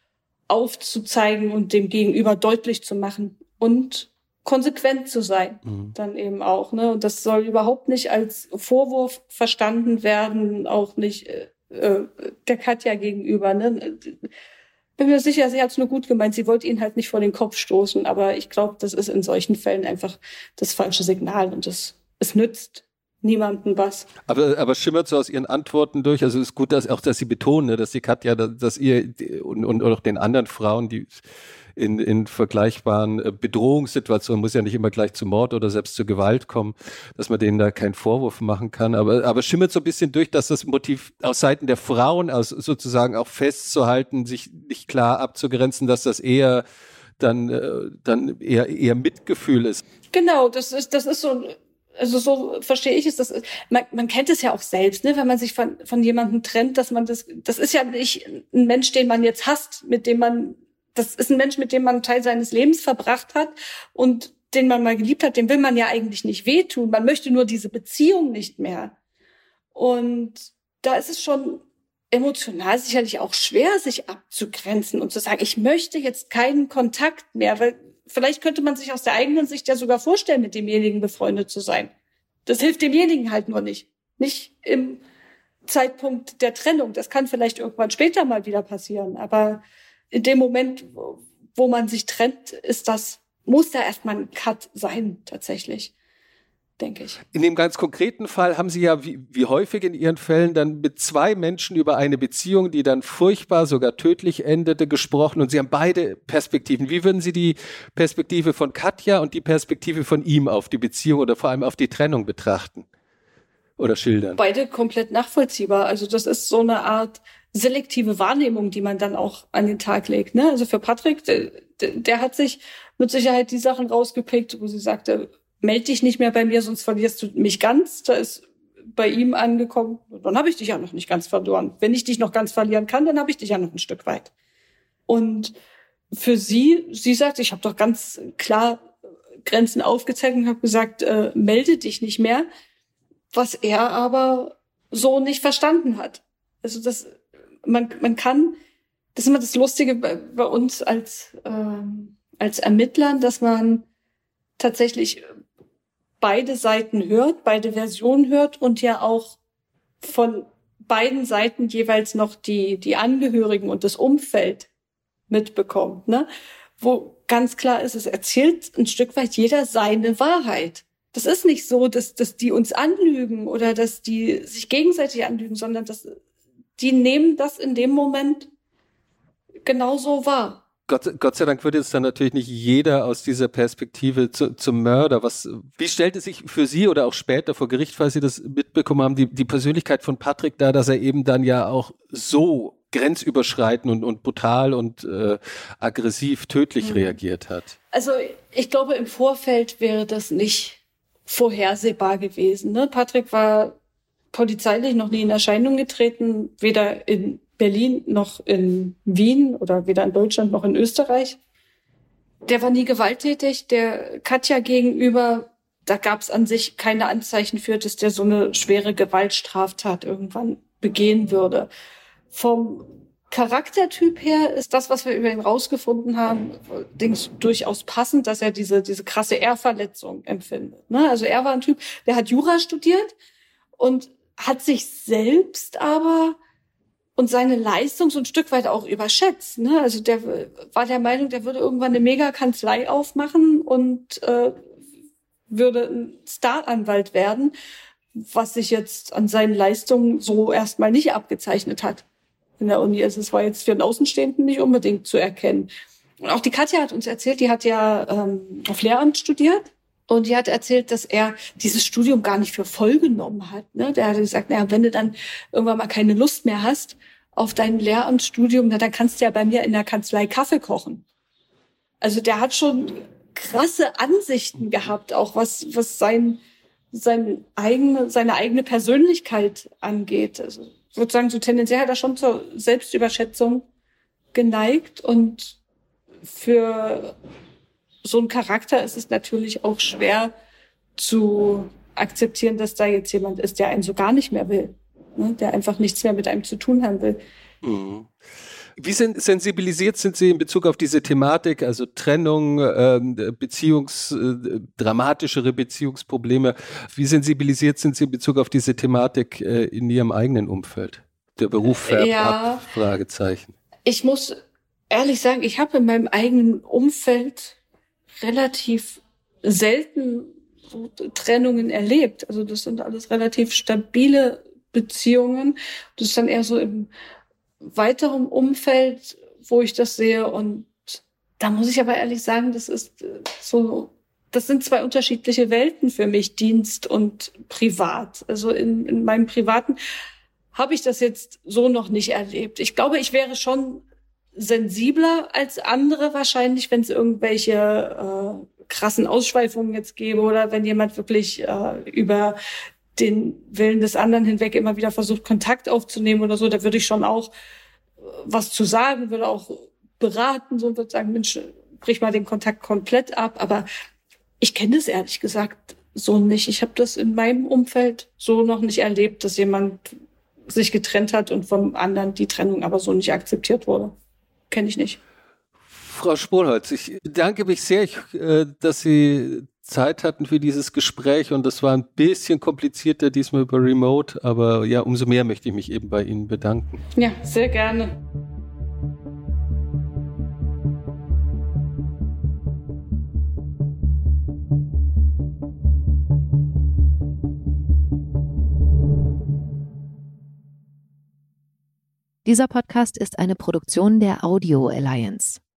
aufzuzeigen und dem Gegenüber deutlich zu machen und konsequent zu sein, mhm. dann eben auch. Ne? Und das soll überhaupt nicht als Vorwurf verstanden werden, auch nicht äh, der Katja gegenüber. Ne? Bin mir sicher, sie hat es nur gut gemeint. Sie wollte ihn halt nicht vor den Kopf stoßen. Aber ich glaube, das ist in solchen Fällen einfach das falsche Signal und das, es nützt niemandem was. Aber, aber schimmert so aus Ihren Antworten durch, also es ist gut, dass auch, dass Sie betonen, ne, dass die Katja, dass ihr und, und auch den anderen Frauen, die in, in vergleichbaren Bedrohungssituationen, muss ja nicht immer gleich zu Mord oder selbst zu Gewalt kommen, dass man denen da keinen Vorwurf machen kann, aber, aber schimmert so ein bisschen durch, dass das Motiv aus Seiten der Frauen aus sozusagen auch festzuhalten, sich nicht klar abzugrenzen, dass das eher dann, äh, dann eher, eher Mitgefühl ist. Genau, das ist, das ist so, also so verstehe ich es, das ist, man, man kennt es ja auch selbst, ne, wenn man sich von, von jemandem trennt, dass man das, das ist ja nicht ein Mensch, den man jetzt hasst, mit dem man, das ist ein Mensch, mit dem man einen Teil seines Lebens verbracht hat und den man mal geliebt hat, dem will man ja eigentlich nicht wehtun, man möchte nur diese Beziehung nicht mehr. Und da ist es schon emotional sicherlich auch schwer, sich abzugrenzen und zu sagen, ich möchte jetzt keinen Kontakt mehr, weil vielleicht könnte man sich aus der eigenen Sicht ja sogar vorstellen, mit demjenigen befreundet zu sein. Das hilft demjenigen halt nur nicht. Nicht im Zeitpunkt der Trennung. Das kann vielleicht irgendwann später mal wieder passieren. Aber in dem Moment, wo man sich trennt, ist das, muss da erstmal ein Cut sein, tatsächlich. Denke ich. In dem ganz konkreten Fall haben Sie ja, wie, wie häufig in Ihren Fällen, dann mit zwei Menschen über eine Beziehung, die dann furchtbar, sogar tödlich endete, gesprochen und Sie haben beide Perspektiven. Wie würden Sie die Perspektive von Katja und die Perspektive von ihm auf die Beziehung oder vor allem auf die Trennung betrachten oder schildern? Beide komplett nachvollziehbar. Also das ist so eine Art selektive Wahrnehmung, die man dann auch an den Tag legt. Ne? Also für Patrick, der, der hat sich mit Sicherheit die Sachen rausgepickt, wo sie sagte, meld dich nicht mehr bei mir, sonst verlierst du mich ganz. Da ist bei ihm angekommen, dann habe ich dich ja noch nicht ganz verloren. Wenn ich dich noch ganz verlieren kann, dann habe ich dich ja noch ein Stück weit. Und für sie, sie sagt, ich habe doch ganz klar Grenzen aufgezeigt und habe gesagt, äh, melde dich nicht mehr, was er aber so nicht verstanden hat. Also das, man, man kann, das ist immer das Lustige bei, bei uns als, ähm, als Ermittlern, dass man tatsächlich beide Seiten hört, beide Versionen hört und ja auch von beiden Seiten jeweils noch die, die Angehörigen und das Umfeld mitbekommt, ne? Wo ganz klar ist, es erzählt ein Stück weit jeder seine Wahrheit. Das ist nicht so, dass, dass die uns anlügen oder dass die sich gegenseitig anlügen, sondern dass die nehmen das in dem Moment genauso wahr. Gott, Gott sei Dank wird jetzt dann natürlich nicht jeder aus dieser Perspektive zu, zum Mörder. Was, wie stellte sich für Sie oder auch später vor Gericht, falls Sie das mitbekommen haben, die, die Persönlichkeit von Patrick dar, dass er eben dann ja auch so grenzüberschreitend und, und brutal und äh, aggressiv, tödlich mhm. reagiert hat? Also ich glaube, im Vorfeld wäre das nicht vorhersehbar gewesen. Ne? Patrick war polizeilich noch nie in Erscheinung getreten, weder in Berlin noch in Wien oder weder in Deutschland noch in Österreich. Der war nie gewalttätig. Der Katja gegenüber, da gab es an sich keine Anzeichen für, dass der so eine schwere Gewaltstraftat irgendwann begehen würde. Vom Charaktertyp her ist das, was wir über ihn rausgefunden haben, allerdings durchaus passend, dass er diese diese krasse Ehrverletzung empfindet. Ne? Also er war ein Typ, der hat Jura studiert und hat sich selbst aber und seine Leistung so ein Stück weit auch überschätzt. Ne? Also der war der Meinung, der würde irgendwann eine Mega-Kanzlei aufmachen und äh, würde ein Staranwalt werden, was sich jetzt an seinen Leistungen so erstmal nicht abgezeichnet hat in der Uni. Also es war jetzt für einen Außenstehenden nicht unbedingt zu erkennen. Und auch die Katja hat uns erzählt, die hat ja ähm, auf Lehramt studiert. Und die hat erzählt, dass er dieses Studium gar nicht für voll genommen hat. Ne? Der hat gesagt, naja, wenn du dann irgendwann mal keine Lust mehr hast auf dein Lehramtsstudium, na, dann kannst du ja bei mir in der Kanzlei Kaffee kochen. Also der hat schon krasse Ansichten gehabt, auch was was sein sein eigene seine eigene Persönlichkeit angeht. Also ich würde sagen, so tendenziell hat er schon zur Selbstüberschätzung geneigt und für so ein Charakter ist es natürlich auch schwer zu akzeptieren, dass da jetzt jemand ist, der einen so gar nicht mehr will, ne? Der einfach nichts mehr mit einem zu tun haben will. Mhm. Wie sensibilisiert sind Sie in Bezug auf diese Thematik, also Trennung, ähm, Beziehungs, äh, dramatischere Beziehungsprobleme? Wie sensibilisiert sind Sie in Bezug auf diese Thematik äh, in Ihrem eigenen Umfeld? Der Beruf färbt ja, ab, Fragezeichen. Ich muss ehrlich sagen, ich habe in meinem eigenen Umfeld relativ selten so Trennungen erlebt. Also das sind alles relativ stabile Beziehungen. Das ist dann eher so im weiteren Umfeld, wo ich das sehe. Und da muss ich aber ehrlich sagen, das ist so, das sind zwei unterschiedliche Welten für mich, Dienst und Privat. Also in, in meinem Privaten habe ich das jetzt so noch nicht erlebt. Ich glaube, ich wäre schon sensibler als andere wahrscheinlich, wenn es irgendwelche äh, krassen Ausschweifungen jetzt gäbe oder wenn jemand wirklich äh, über den Willen des anderen hinweg immer wieder versucht, Kontakt aufzunehmen oder so, da würde ich schon auch was zu sagen, würde auch beraten, so, und würde sagen, Mensch, brich mal den Kontakt komplett ab. Aber ich kenne das ehrlich gesagt so nicht. Ich habe das in meinem Umfeld so noch nicht erlebt, dass jemand sich getrennt hat und vom anderen die Trennung aber so nicht akzeptiert wurde. Kenne ich nicht. Frau Sponholz, ich bedanke mich sehr, ich, äh, dass Sie Zeit hatten für dieses Gespräch und das war ein bisschen komplizierter diesmal über Remote, aber ja, umso mehr möchte ich mich eben bei Ihnen bedanken. Ja, sehr gerne. Dieser Podcast ist eine Produktion der Audio Alliance.